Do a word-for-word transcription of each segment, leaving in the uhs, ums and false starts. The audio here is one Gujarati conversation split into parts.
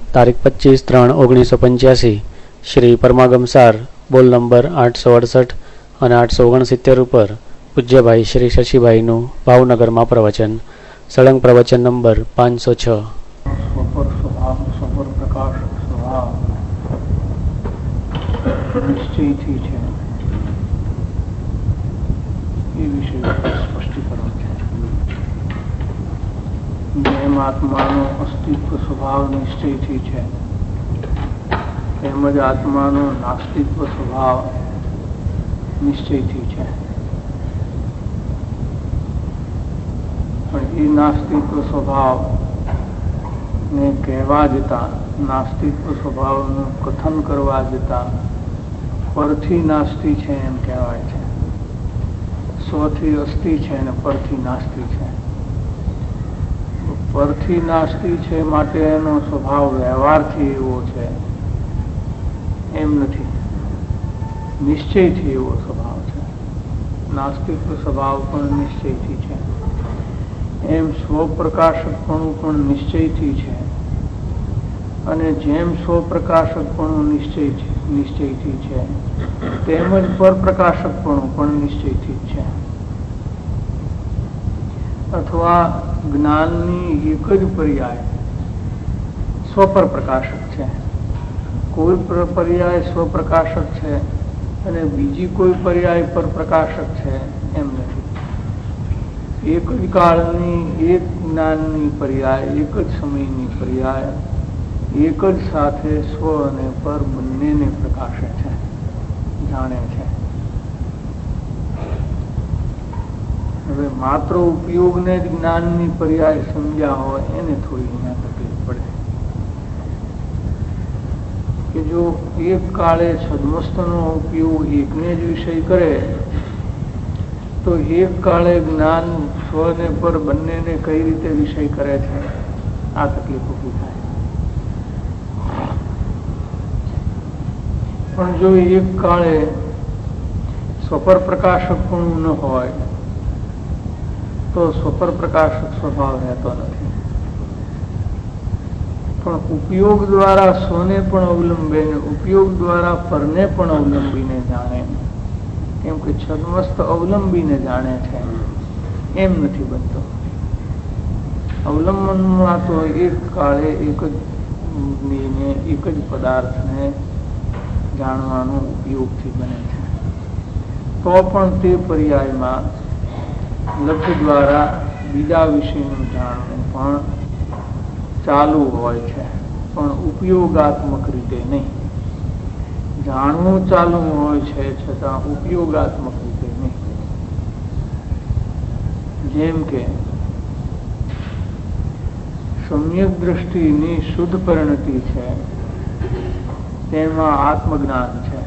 તારીખ પચીસ ત્રણ ઓગણીસો પંચ્યાસી શ્રી પરમાગમસાર બોલ નંબર આઠસો અડસઠ અને આઠસો ઓગણસિત્તેર ઉપર પૂજ્યભાઈ શ્રી શશીભાઈનું ભાવનગરમાં પ્રવચન. સળંગ પ્રવચન નંબર પાંચસો છ. સ્વપર સ્વભાવ સ્વપર પ્રકાશ સ્વભાવ નિશ્ચયથી છે એ વિશે સ્પષ્ટીકરણ છે. જેમ આત્માનો અસ્તિત્વ સ્વભાવ નિશ્ચયથી છે તેમજ આત્માનો નાસ્તિત્વ સ્વભાવ નિશ્ચયથી છે. પણ એ નાસ્તિત્વ સ્વભાવ ને કહેવા જતા, નાસ્તિત્વ સ્વભાવનું કથન કરવા જતા પરથી નાસ્તિ છે એમ કહેવાય છે. સ્વથી અસ્તિ છે અને પરથી નાસ્તિ છે. પરથી નાસ્તિ છે માટે એનો સ્વભાવ વ્યવહારથી એવો છે એમ નથી, નિશ્ચયથી એવો સ્વભાવ છે. નાસ્તિત્વ સ્વભાવ પણ નિશ્ચયથી છે, એમ સ્વપ્રકાશકપણું પણ નિશ્ચયથી છે. અને જેમ સ્વપ્રકાશકપણું નિશ્ચય નિશ્ચયથી છે તેમજ પરપ્રકાશકપણું પણ નિશ્ચયથી છે. અથવા જ્ઞાનની એક જ પર્યાય સ્વપર પ્રકાશક છે, કોઈ પર્યાય સ્વપ્રકાશક છે અને બીજી કોઈ પર્યાય પર પ્રકાશક છે એમ નથી. એક જ કાળની એક જ્ઞાનની પર્યાય, એક જ સમયની પર્યાય એક જ સાથે સ્વ અને પર બંનેને પ્રકાશે છે, જાણે છે. હવે માત્ર ઉપયોગને જ જ્ઞાનની પર્યાય સમજ્યા હોય એને થોડી અહીંયા તકલીફ પડે કે જો એક કાળે છદ્મસ્તનો ઉપયોગ એકને જ વિષય કરે તો એક કાળે જ્ઞાન સ્વને પર બંનેને કઈ રીતે વિષય કરે છે, આ તકલીફ ઊભી થાય. પણ જો એક કાળે સ્વપર પ્રકાશક પણ ન હોય તો સ્વપર પ્રકાશક સ્વભાવ રહેતો નથી. પણ ઉપયોગ દ્વારા સ્વને પણ અવલંબે, ઉપયોગ દ્વારા પરને પણ અવલંબીને જાણે, કેમ કે છદ્મસ્ત અવલંબીને જાણે છે એમ નથી બનતો. અવલંબનમાં તો એક કાળે એક જ એક જ પદાર્થને જાણવાનો ઉપયોગથી બને છે. તો પણ તે પર્યાયમાં લબ્ધ દ્વારા બીજા વિષયનું જાણવું પણ ચાલુ હોય છે, પણ ઉપયોગાત્મક રીતે નહીં. જાણવું ચાલુ હોય છે છતાં ઉપયોગાત્મક રીતે નહીં. જેમ કે સમ્યક દ્રષ્ટિની શુદ્ધ પરિણતિ છે તેમાં આત્મજ્ઞાન છે.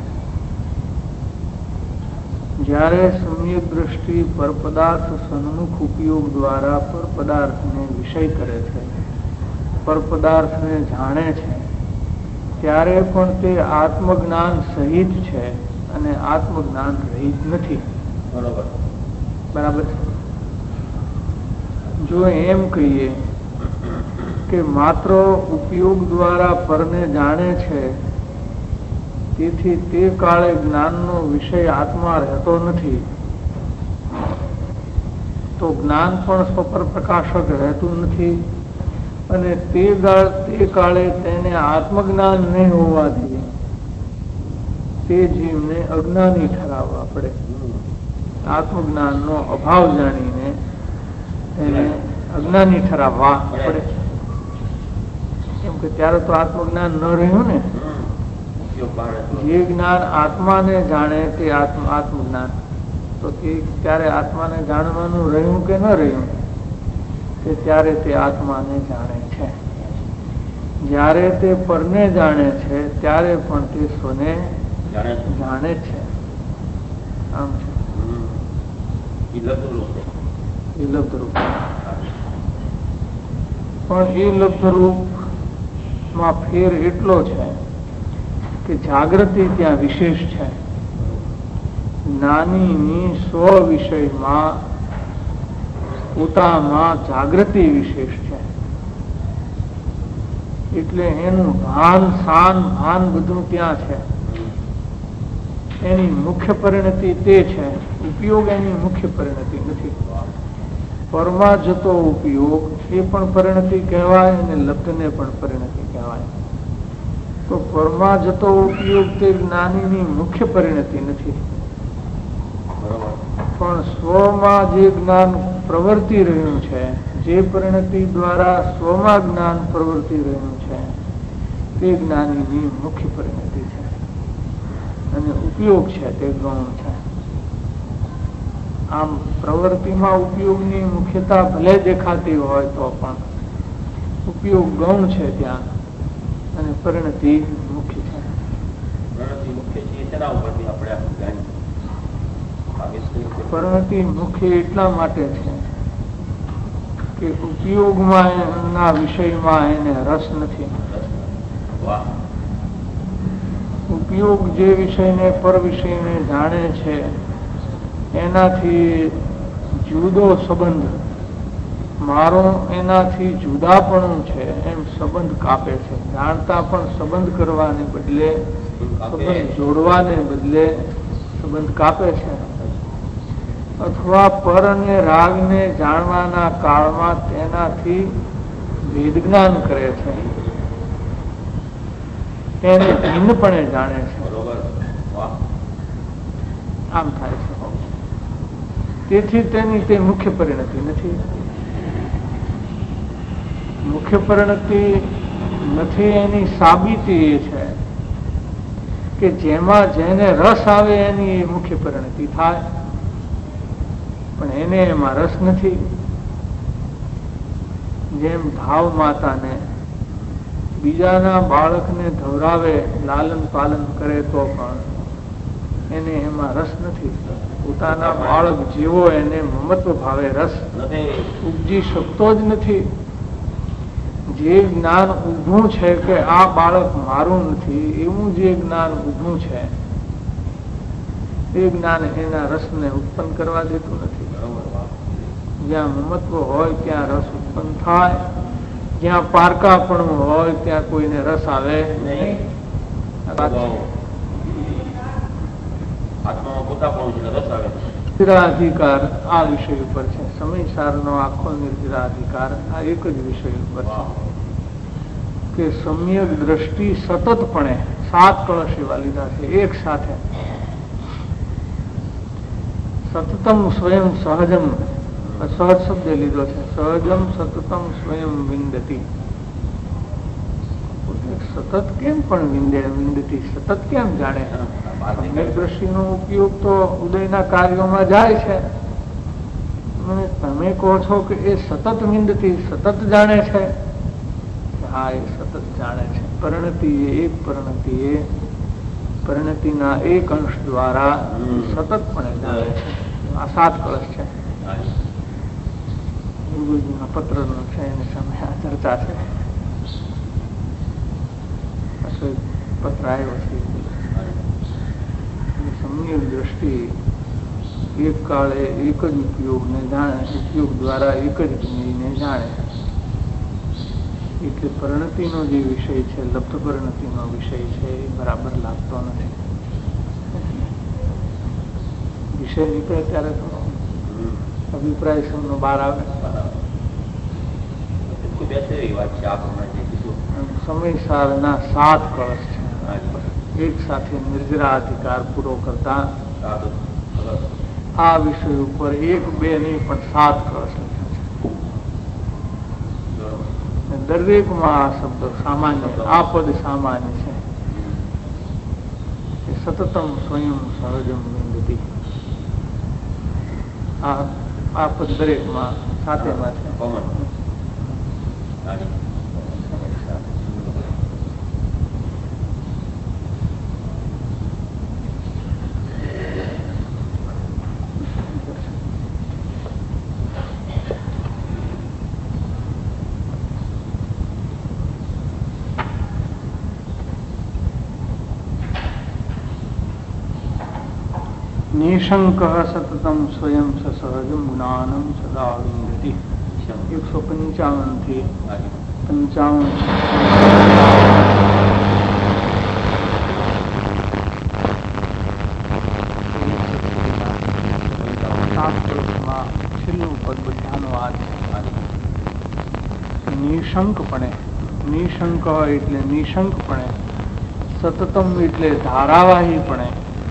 જ્યારે સમ્યક દ્રષ્ટિ પરપદાર્થ સન્મુખ ઉપયોગ દ્વારા પરપદાર્થને વિષય કરે છે, પરપદાર્થને જાણે છે, ત્યારે પણ તે આત્મજ્ઞાન સહિત છે અને આત્મજ્ઞાન રહિત નથી. બરાબર બરાબર. જો એમ કહીએ કે માત્ર ઉપયોગ દ્વારા પરને જાણે છે તેથી તે કાળે જ્ઞાનનો વિષય આત્મા રહેતો નથી, તો જ્ઞાન પણ સ્વપર પ્રકાશક રહેતું નથી અને તે તે કાળે તેને આત્મજ્ઞાન નહીં હોવાથી તે જીવને અજ્ઞાની ઠરાવવા પડે. આત્મજ્ઞાનનો અભાવ જાણીને તેને અજ્ઞાની ઠરાવવા પડે, કેમ કે ત્યારે તો આત્મજ્ઞાન ન રહ્યું ને. જે જ્ઞાન આત્માને જાણે તે આત્મ આત્મજ્ઞાન, તો તે ત્યારે આત્માને જાણવાનું રહ્યું કે ન રહ્યું, તે ત્યારે તે આત્માને જાણે છે. જ્યારે તે પરને જાણે છે ત્યારે પણ તે સ્વને જાણે છે. આમ છે એ લબ્ધ રૂપ. પણ એ લબ્ધ રૂપમાં ફેર એટલો છે કે જાગૃતિ ત્યાં વિશેષ છે. જ્ઞાનીની સ્વ વિષયમાં પોતામાં જાગૃતિ વિશેષ છે. એટલે એનું ભાન શાન ભાન બધું ત્યાં છે. એની મુખ્ય પરિણતિ તે છે. ઉપયોગ એની મુખ્ય પરિણતિ નથી. પરમાં જતો ઉપયોગ એ પણ પરિણતિ કહેવાય અને લબ્ધને પણ પરિણતિ કહેવાય. તો પરમાં જતો ઉપયોગ તે જ્ઞાનીની મુખ્ય પરિણતિ નથી, પણ સ્વમાં જે જ્ઞાન પ્રવર્તી રહ્યું છે, જે પરિણતિ દ્વારા સ્વમાં જ્ઞાન પ્રવર્તી રહ્યું છે, તે જ્ઞાનીની મુખ્ય પરિણતિ છે અને ઉપયોગ છે તે ગૌણ છે. આમ પ્રવૃત્તિમાં ઉપયોગની મુખ્યતા ભલે દેખાતી હોય તો પણ ઉપયોગ ગૌણ છે ત્યાં અને પરિણતિ મુખ્ય છે. પરિણતિ મુખ્ય એટલા માટે છે કે ઉપયોગમાં ના વિષયમાં એને રસ નથી. ઉપયોગ જે વિષયને પર વિષયને જાણે છે એનાથી જુદો સંબંધ, મારો એનાથી જુદાપણું છે એમ સંબંધ કાપે છે. જાણતા પણ સંબંધ કરવાને બદલે, સંબંધ જોડવાને બદલે સંબંધ કાપે છે. અથવા પર અને રાગને જાણવાના કાળમાં તેનાથી ભેદ જ્ઞાન કરે છે, તેને ભિન્નપણે જાણે છે. આમ થાય છે. તેથી તેની તે મુખ્ય પરિણતિ નથી. મુખ્ય પરિણતિ નથી એની સાબિતી એ છે કે જેમાં જેને રસ આવે એની મુખ્ય પરિણતિ થાય, પણ એને એમાં રસ નથી. જેમ ભાવ માતાને બીજાના બાળકને ધવરાવે, લાલન પાલન કરે તો પણ એને એમાં રસ નથી. પોતાના બાળક જેવો એને મમત્વ ભાવે રસ ઉપજી શકતો જ નથી. જે જ્ઞાન ઊભું છે કે આ બાળક મારું નથી, એવું જે જ્ઞાન ઊભું છે એ જ્ઞાન એના રસને ઉત્પન્ન કરવા દેતું નથી. જ્યાં મમત્વ હોય ત્યાં રસ ઉત્પન્ન થાય, જ્યાં પારકાપણું હોય ત્યાં કોઈને રસ આવે નહીં. નિર્જરાધિકાર આ વિષય ઉપર છે. સમયસારનો આખો નિર્જરાધિકાર આ એક જ વિષય ઉપર છે કે સમ્યક દ્રષ્ટિ સતતપણે સાત કળશ એવા લીધા છે એક સાથે. સતતમ સ્વયં સહજમ, સહજ શબ્દ લીધો છે. સહજમ સતતમ સ્વયં વિંદતી. સતત કેમ પણ વિંદે વિંદતી, સતત કેમ જાણે? સમ્યક દ્રષ્ટિનો ઉપયોગ તો ઉદયના કાર્યોમાં જાય છે, અને તમે કહો છો કે એ સતત વિંદતી, સતત જાણે છે. હા, એ સતત જાણે છે. પરિણતિ એ એક પરિણતિ એ પરિણતિના એક અંશ દ્વારા સતતપણે જાણે છે. આ સાત કળશ છે. ગુરુજીના પત્રનો છે, એની સામે આ ચર્ચા છે. પત્ર આવ્યો છે. સમ્યક દ્રષ્ટિ એક કાળે એક જ ઉપયોગને જાણે, ઉપયોગ દ્વારા એક જ જ્ઞેયને જાણે. એટલે પરિણતિનો જે વિષય છે, લબ્ધ પરિણતિનો વિષય છે, એ બરાબર લાગતો નથી. વિષય નીકળે ત્યારે તો અભિપ્રાય સૌનો બહાર આવે. સમયસારના સાત કળશ છે. એક સાથે નિર્જરાધિકાર પૂરો કરતા આ વિષય ઉપર એક બે નહીં પણ સાત કળશ લખ્યા છે. દરેકમાં આ શબ્દ સામાન્ય, આ પદ સામાન્ય છે. સતતમ સ્વયં સહજમ વિંદતી. આ આ પદ દરેકમાં સાથેમાં છે. નિશંક સતતમ સ્વયં સહજમ જ્ઞાનમ સદા વિંદતી. એકસો પંચાવન થી પંચાવન છેલ્લું પદ બધાનો આ નિશંકપણે, નિશંક એટલે નિશંકપણે, સતતમ એટલે ધારાવાહીપણે,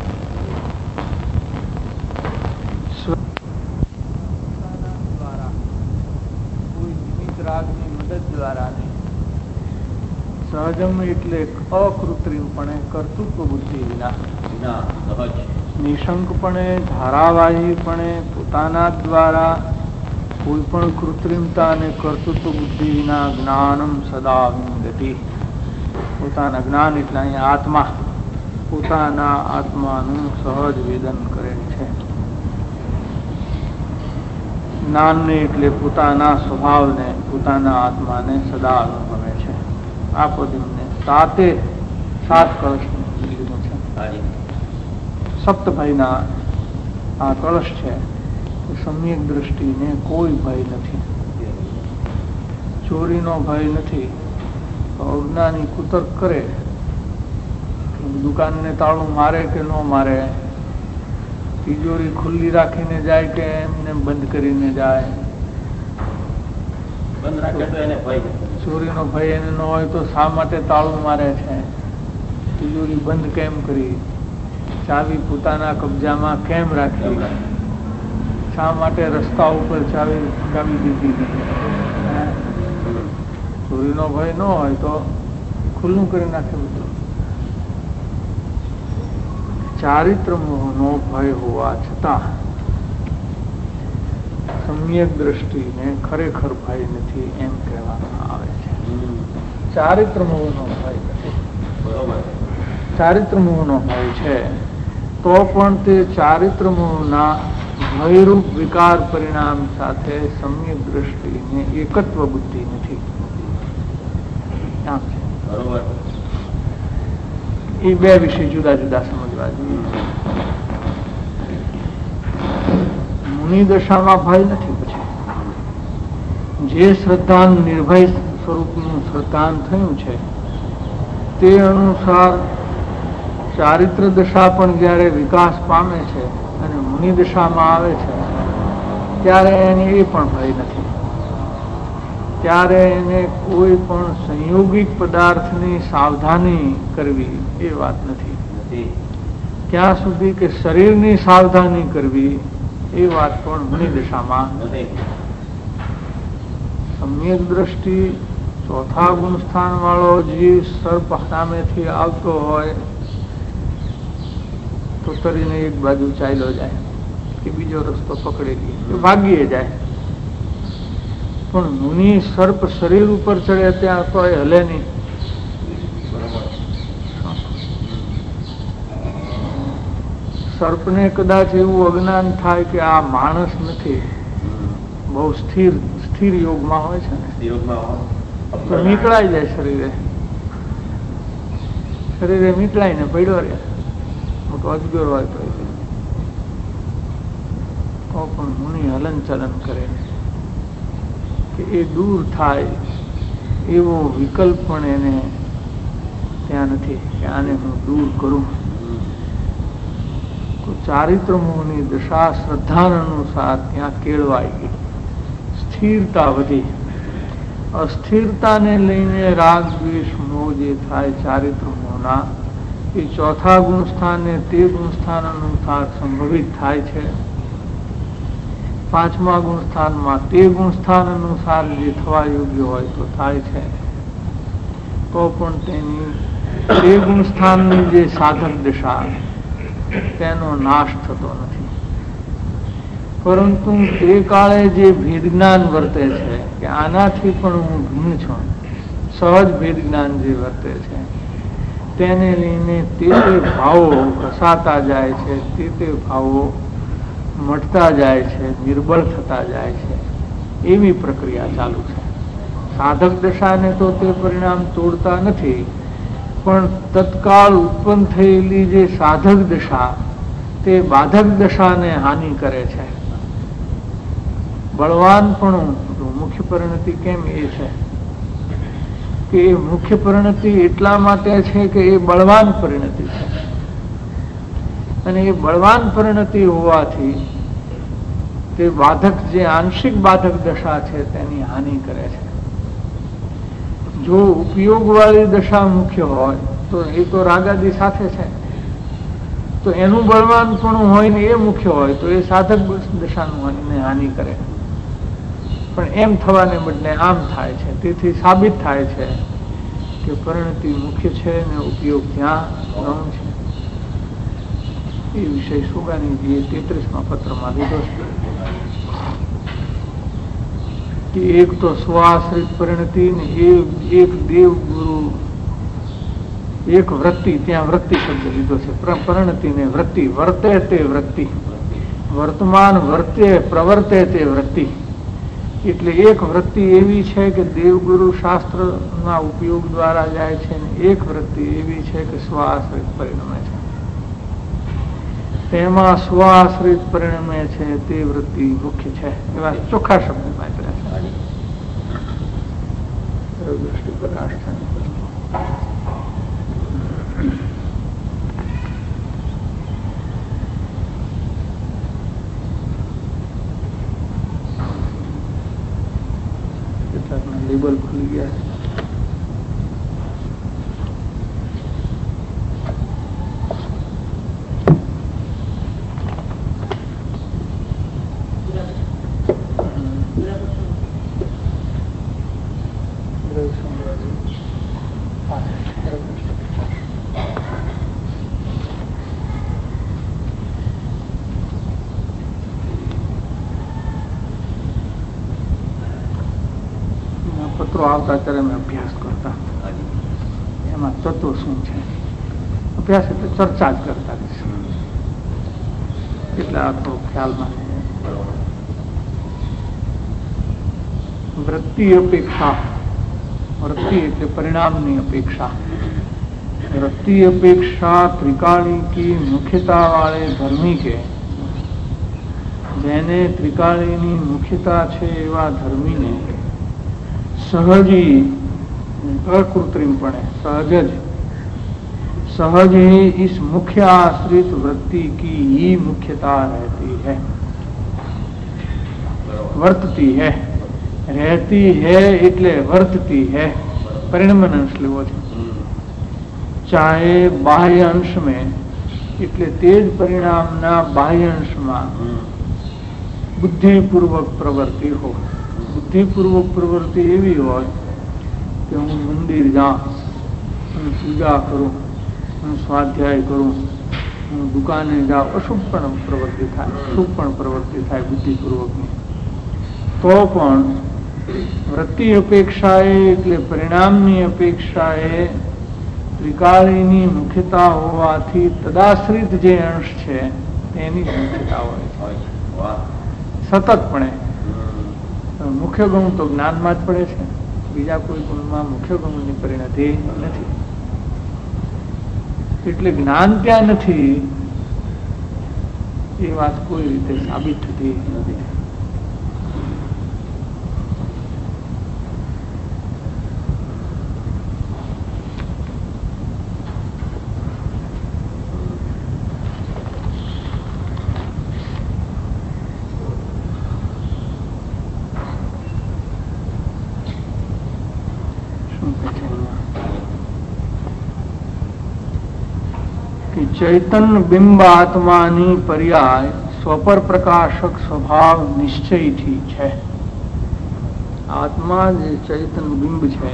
કોઈ નિમિત્ત રાગની મદદ દ્વારા નહીં. સહજમ એટલે અકૃત્રિમપણે, કર્તૃત્વ બુદ્ધિ વિના. નિશંકપણે, ધારાવાહીપણે, પોતાના દ્વારા કોઈ પણ કૃત્રિમતા અને કર્તૃત્વ બુદ્ધિ વિના જ્ઞાનમ સદા વિંદતિ. પોતાના જ્ઞાન એટલે અહીંયા આત્મા, પોતાના આત્માનું સહજ વેદન કરે છે. જ્ઞાનને એટલે પોતાના સ્વભાવને, પોતાના આત્માને સદા અનુભવે છે. આ પદને સાતે સાત કળશ લીધું છે. સપ્તભાઈના આ કળશ છે. સમ્યક દ્રષ્ટિને કોઈ ભય નથી, ચોરીનો ભય નથી. અજ્ઞાની કુતર્ક કરે, દુકાનને તાળું મારે કે ન મારે, તિજોરી ખુલ્લી રાખીને જાય કે એમને બંધ કરીને જાય. બંધ રાખે તો એને ભય, ચોરીનો ભય એને ન હોય તો શા માટે તાળું મારે છે? તિજોરી બંધ કેમ કરી? ચાવી પોતાના કબજામાં કેમ રાખી? શા માટે રસ્તા ઉપર ચાવી ચાવી દીધી? ચોરીનો ભય ન હોય તો ખુલ્લું કરી નાખે બધું. ચારિત્ર મોહનો ભય હોવા છતાં સમ્યક દ્રષ્ટિને ખરેખર ભય નથી એમ કહેવામાં આવે છે. ચારિત્ર મોહનો ભય નથી, ચારિત્ર મોહનો ભય છે તો પણ તે ચારિત્ર મોહના ભયરૂપ વિકાર પરિણામ સાથે સમ્યક દ્રષ્ટિને એકત્વ બુદ્ધિ નથી. એ બે વિષય જુદા જુદા સમજવા જોઈએ. મુનિ દશામાં ભય નથી. પછી જે શ્રદ્ધાન નિર્ભય સ્વરૂપનું શ્રદ્ધાન થયું છે તે અનુસાર ચારિત્ર દશા પણ જયારે વિકાસ પામે છે અને મુનિ દશામાં આવે છે ત્યારે એને એ પણ ભય નથી. ત્યારે એને કોઈ પણ સંયોગિક પદાર્થની સાવધાની કરવી એ વાત નથી. ક્યાં સુધી કે શરીરની સાવધાની કરવી એ વાત પણ મુનિ દશામાં નથી. સમ્યક દ્રષ્ટિ ચોથા ગુણસ્થાન વાળો જીવ સર્પ સામેથી આવતો હોય તો તરીને એક બાજુ ચાલ્યો જાય કે બીજો રસ્તો પકડી લે કે ભાગીએ જાય. પણ મુનિ સર્પ શરીર ઉપર ચડે ત્યાં તો એ હલે નહીં. સર્પને કદાચ એવું અજ્ઞાન થાય કે આ માણસ નથી, બહુ સ્થિર સ્થિર યોગમાં હોય છે ને, તો નીકળાઈ જાય શરીરે શરીરે નીકળાઈને પડ્યો રહે. મોટો અજગર હોય તો પણ મુનિ હલન ચલન કરે કે એ દૂર થાય એવો વિકલ્પ પણ એને ત્યાં નથી કે આને હું દૂર કરું. તો ચારિત્ર મોહની દશા શ્રદ્ધાન અનુસાર ત્યાં કેળવાઈ ગઈ, સ્થિરતા વધી. અસ્થિરતાને લઈને રાગ દ્વેષ મોહ જે થાય ચારિત્ર મોહના એ ચોથા ગુણ સ્થાને તે ગુણ સ્થાન અનુસાર સંભવિત થાય છે. પાંચમા ગુણ સ્થાનમાં તે ગુણ સ્થાન અનુસાર જે થવા યોગ્ય હોય તો થાય છે. તો પણ તેની તે ગુણ સ્થાનની જે સાધક દશા તેનો નાશ થતો નથી. પરંતુ તે કાળે જે ભેદ જ્ઞાન વર્તે છે કે આનાથી પણ હું ભિન્ન છું, સહજ ભેદ જ્ઞાન જે વર્તે છે તેને લઈને તે તે ભાવો ઘસાતા જાય છે, તે તે ભાવો મટતા જાય છે, નિર્બળ થતા જાય છે. એવી પ્રક્રિયા ચાલુ છે. સાધક દશાને તો તે પરિણામ તોડતા નથી, પણ તત્કાળ ઉત્પન્ન થયેલી જે સાધક દશા તે બાધક દશાને હાનિ કરે છે. બળવાન પણ મુખ્ય પરિણતિ કેમ એ છે કે એ મુખ્ય પરિણતિ એટલા માટે છે કે એ બળવાન પરિણતિ છે, અને એ બળવાન પરિણતિ હોવાથી તે બાધક જે આંશિક બાધક દશા છે તેની હાનિ કરે છે. જો ઉપયોગ વાળી દશા મુખ્ય હોય તો એ તો રાગાદી સાથે છે, તો એનું બળવાનપણું હોય ને એ મુખ્ય હોય તો એ સાધક દશાનું હાનિ કરે. પણ એમ થવાને બદલે આમ થાય છે. તેથી સાબિત થાય છે કે પરિણતિ મુખ્ય છે ને ઉપયોગ ત્યાં ગૌણ છે. એ વિષય સુગાનીજીએ તેત્રીસમાં પત્રમાં લીધો છે કે એક તો સ્વાશ્રિત પરિણતિ ને એક દેવ ગુરુ, એક વૃત્તિ, ત્યાં વૃત્તિ શબ્દ લીધો છે. પરિણતિ ને વૃત્તિ, વર્તે તે વૃત્તિ, વર્તમાન વર્તે પ્રવર્તે તે વૃત્તિ. એટલે એક વૃત્તિ એવી છે કે દેવગુરુ શાસ્ત્રના ઉપયોગ દ્વારા જાય છે, ને એક વૃત્તિ એવી છે કે સ્વાશ્રિત પરિણમે છે. તેમાં સ્વાશ્રિત પરિણમે છે તે વૃત્તિ મુખ્ય છે. એવા ચોખ્ખા શબ્દ વાપર્યા છે. દ્રષ્ટિ પ્રકાશ છે. લેબલ ખુલી ગયા. પત્રો આવતા ત્યારે અમે અભ્યાસ કરતા, એમાં તત્વ શું છે, અભ્યાસ એટલે ચર્ચા જ કરતા રહીશું. એટલે આ તો ખ્યાલમાં વૃત્તિ અપેક્ષા, વૃત્તિ એટલે પરિણામની અપેક્ષા. વૃત્તિ અપેક્ષા ત્રિકાળી की मुख्यता वाले धर्मी के, જેને ત્રિકાળીની મુખ્યતા છે એવા ધર્મીને सहजी अकृत्रिमपणे सहज सहज ही इस मुख्य आश्रित वृत्ति की ही मुख्यता रहती है, वर्तती है. रहती है એટલે વર્તતી है, પરિણમન અંશ લેવો છે. ચાહે બાહ્ય અંશ में એટલે તે જ પરિણામના બાહ્ય અંશમાં બુદ્ધિપૂર્વક પ્રવૃત્તિ હો. બુદ્ધિપૂર્વક પ્રવૃત્તિ એવી હોય કે હું મંદિર જાઉં, હું પૂજા કરું, હું સ્વાધ્યાય કરું, હું દુકાને જાઉં, અશુભ પણ પ્રવૃત્તિ થાય, શુભ પણ પ્રવૃત્તિ થાય બુદ્ધિપૂર્વકની, તો પણ વૃત્તિ અપેક્ષાએ એટલે પરિણામની અપેક્ષાએ ત્રિકાળીની મુખ્યતા હોવાથી તદાશ્રિત જે અંશ છે તેની મુખ્યતા હોય સતતપણે. મુખ્ય ગુણ તો જ્ઞાનમાં જ પડે છે, બીજા કોઈ ગુણમાં મુખ્ય ગુણની પરિણતિ નથી. એટલે જ્ઞાન ત્યાં નથી એ વાત કોઈ રીતે સાબિત થતી નથી. चैतन्य बिंब आत्मानी पर्याय स्वपर प्रकाशक स्वभाव निश्चयથી છે. આત્મા જે ચૈતન્ય બિંબ છે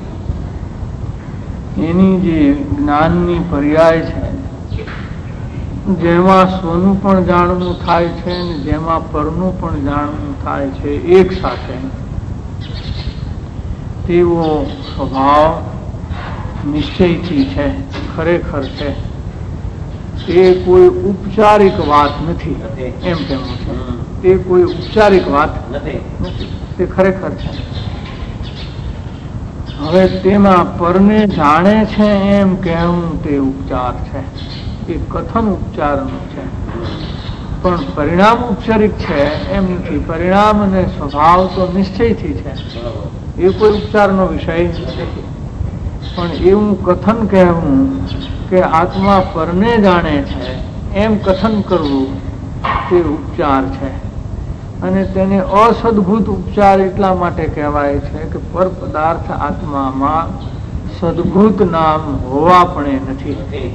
એની જે જ્ઞાનની પર્યાય છે, જેમાં સ્વનું પણ જાણવું થાય છે ને જેમાં પરનું પણ જાણવું થાય છે એક સાથે, તેવો સ્વભાવ નિશ્ચયથી છે, ખરેખર છે. તે કોઈ ઉપચારિક વાત નથી એમ કહેવું છે. તે કોઈ ઉપચારિક વાત નથી, તે ખરેખર છે. હવે તેમાં પરને જાણે છે એમ કહેવું તે ઉપચાર છે, એ કથન ઉપચારનું છે. પણ પરિણામ ઉપચારિક છે એમ નથી. પરિણામ અને સ્વભાવ તો નિશ્ચયથી છે, એ કોઈ ઉપચારનો વિષય નથી. પણ એવું કથન કહેવું કે આત્મા પરને જાણે છે એમ કથન કરવું તે ઉપચાર છે. અને તેને અસદભૂત ઉપચાર એટલા માટે કહેવાય છે કે પર પદાર્થ આત્મામાં સદભૂત નામ હોવા પણ નથી.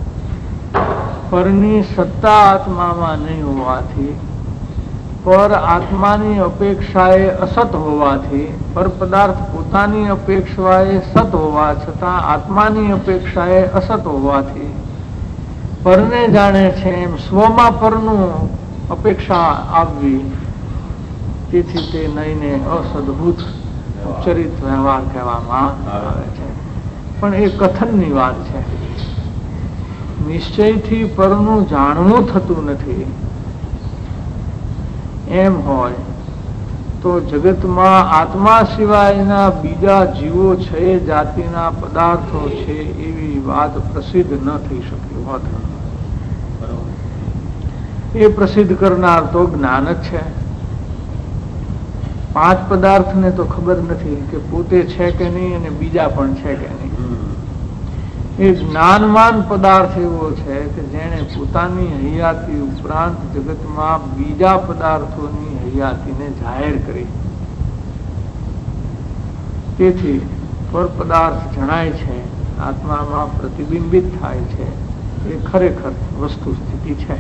પરની સત્તા આત્મામાં નહીં હોવાથી, પર આત્માની અપેક્ષાએ અસત હોવાથી, પર પદાર્થ પોતાની અપેક્ષાએ સત હોવા છતાં આત્માની અપેક્ષાએ અસત હોવાથી, પરને જાણે છે એમ સ્વમાં પરનું અપેક્ષા આવવી, તેથી તે નહીને અસદભૂત ઉપચરિત વ્યવહાર કહેવામાં આવે છે. પણ એ કથનની વાત છે. નિશ્ચયથી પરનું જાણવું થતું નથી એમ હોય તો જગતમાં આત્મા સિવાયના બીજા જીવો છે, જાતિના પદાર્થો છે એવી વાત પ્રસિદ્ધ ન થઈ શકી હોત. એ પ્રસિદ્ધ કરનાર તો જ્ઞાન જ છે. પાંચ પદાર્થને તો ખબર નથી કે પોતે છે કે નહીં અને બીજા પણ છે કે નહીં. એ જ્ઞાનવાન પદાર્થ એવો છે કે જેણે પોતાની હૈયાતી ઉપરાંત જગતમાં બીજા પદાર્થોની હૈયાતીને જાહેર કરી. તેથી પર પદાર્થ જણાય છે, આત્મામાં પ્રતિબિંબિત થાય છે, એ ખરેખર વસ્તુ સ્થિતિ છે.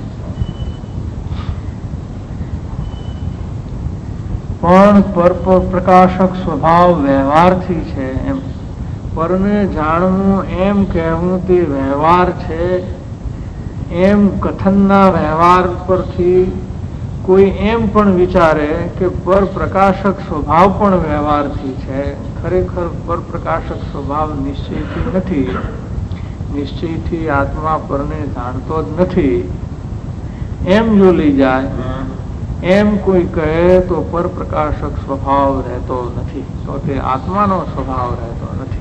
પણ પર પ્રકાશક સ્વભાવ વ્યવહારથી છે. એમ પરને જાણવું એમ કહેવું તે વ્યવહાર છે. એમ કથનના વ્યવહાર પરથી કોઈ એમ પણ વિચારે કે પર પ્રકાશક સ્વભાવ પણ વ્યવહારથી છે. ખરેખર પર પ્રકાશક સ્વભાવ નિશ્ચયથી નથી. નિશ્ચયથી આત્મા પરને જાણતો જ નથી એમ જો લઈ જાય, એમ કોઈ કહે તો પર પ્રકાશક સ્વભાવ રહેતો નથી, તો તે આત્માનો સ્વભાવ રહેતો નથી.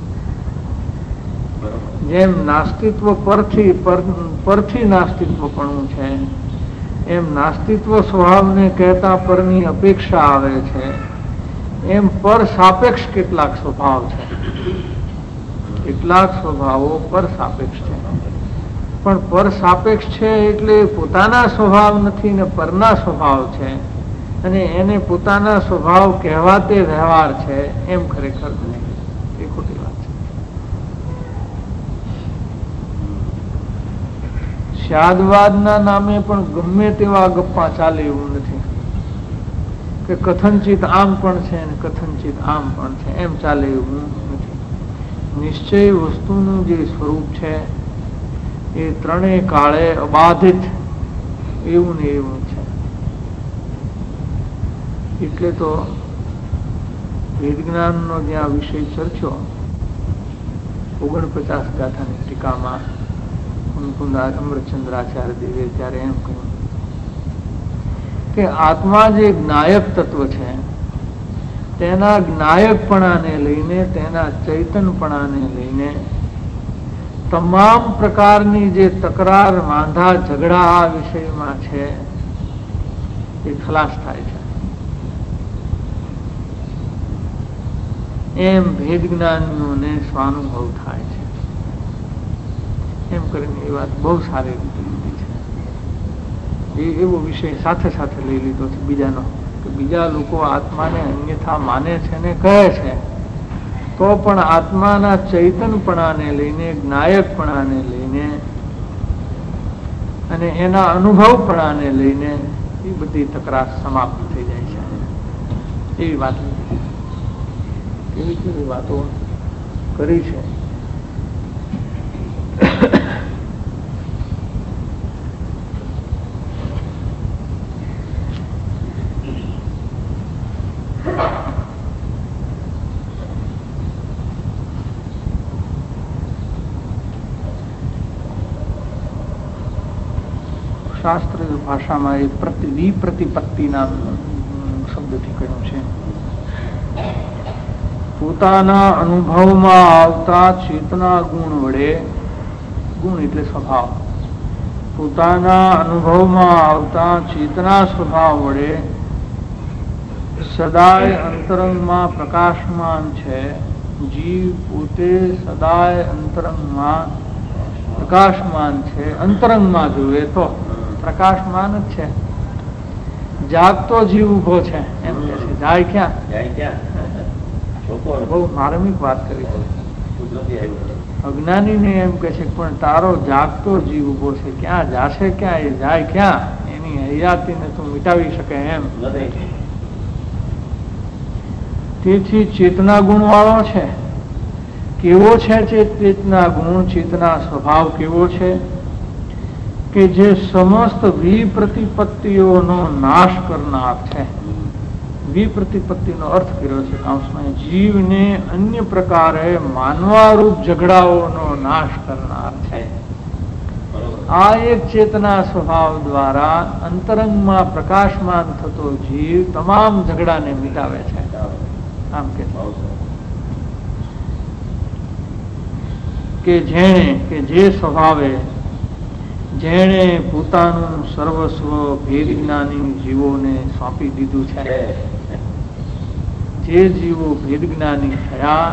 જેમ નાસ્તિત્વ પરથી પરથી નાસ્તિત્વ પણ છે, એમ નાસ્તિત્વ સ્વભાવને કહેતા પરની અપેક્ષા આવે છે, એમ પર સાપેક્ષ કેટલાક સ્વભાવ છે. કેટલાક સ્વભાવો પર સાપેક્ષ છે, પણ પર સાપેક્ષ છે એટલે પોતાના સ્વભાવ નથી ને પરના સ્વભાવ છે, અને એને પોતાના સ્વભાવ કહેવાતે વ્યવહાર છે એમ ખરેખર નહીં. એ ખોટી વાત છે. શાદવાદના નામે પણ ગમે તેવા ગપ્પા ચાલે એવું નથી કે કથનચિત આમ પણ છે અને કથનચિત આમ પણ છે એમ ચાલે એવું નથી. નિશ્ચય વસ્તુનું જે સ્વરૂપ છે એ ત્રણેય કાળે અબાધિત એવું ને એવું છે. એટલે તો વેદજ્ઞાનનો જ્યાં વિષય ચર્ચ્યો ઓગણપચાસ ગાથાની ટીકામાં અમૃતચંદ્રાચાર્ય દેવે ત્યારે એમ કહ્યું કે આત્મા જે જ્ઞાયક તત્વ છે તેના જ્ઞાયકપણાને લઈને, તેના ચૈતનપણાને લઈને તમામ પ્રકારની જે તકરાર વાંધા ઝઘડા આ વિષયમાં છે એ ખલાસ થાય છે. એમ ભેદ જ્ઞાનીઓને સ્વાનુભવ થાય છે. એમ કરીને એ વાત બહુ સારી રીતે લીધી છે. એ એવો વિષય સાથે સાથે લઈ લીધો છે બીજાનો, કે બીજા લોકો આત્માને અન્યથા માને છે ને કહે છે, તો પણ આત્માના ચૈતનપણાને લઈને, જ્ઞાયકપણાને લઈને અને એના અનુભવપણાને લઈને એ બધી તકરાર સમાપ્ત થઈ જાય છે. એવી વાત કેવી કેવી વાતો કરી છે. શાસ્ત્ર ભાષામાં એ પ્રતિ વિપ્રતિપત્તિના શબ્દથી કહ્યું છે. પોતાના અનુભવમાં આવતા ચેતના ગુણ વડે, ગુણ એટલે સ્વભાવ, પોતાના અનુભવમાં આવતા ચેતના સ્વભાવ વડે સદાય અંતરંગમાં પ્રકાશમાન છે જીવ પોતે સદાય અંતરંગમાં પ્રકાશમાન છે. અંતરંગમાં જોઈએ તો પ્રકાશમાન જ છે. જાગતો જીવ ઉભો છે એમ કે છે. જાય ક્યાં? જાય ક્યાં? બહુ માર્મિક વાત કરી. અજ્ઞાની ને એમ કે છે પણ તારો જાગતો જીવ ઉભો છે, ક્યાં જાશે? ક્યાં? એ જાય ક્યાં? એની હયાતીને તું મિટાવી શકે એમ. તેથી ચેતના ગુણ વાળો છે. કેવો છે ચેતના ગુણ? ચેતના સ્વભાવ કેવો છે કે જે સમસ્ત વિપ્રતિપત્તિઓનો નાશ કરનાર છે. વિપ્રતિપત્તિનો અર્થ કર્યો છે કાંસમાં જીવને અન્ય પ્રકારે માનવારૂપ ઝઘડાઓનો નાશ કરનાર છે. આ એક ચેતના સ્વભાવ દ્વારા અંતરંગમાં પ્રકાશમાન થતો જીવ તમામ ઝઘડાને મિટાવે છે. આમ કે કે જેણે કે જે સ્વભાવે જેણે પોતાનું સર્વસ્વ ભેદ જ્ઞાની જીવોને સોંપી દીધું છે. જે જીવો ભેદ જ્ઞાની થયા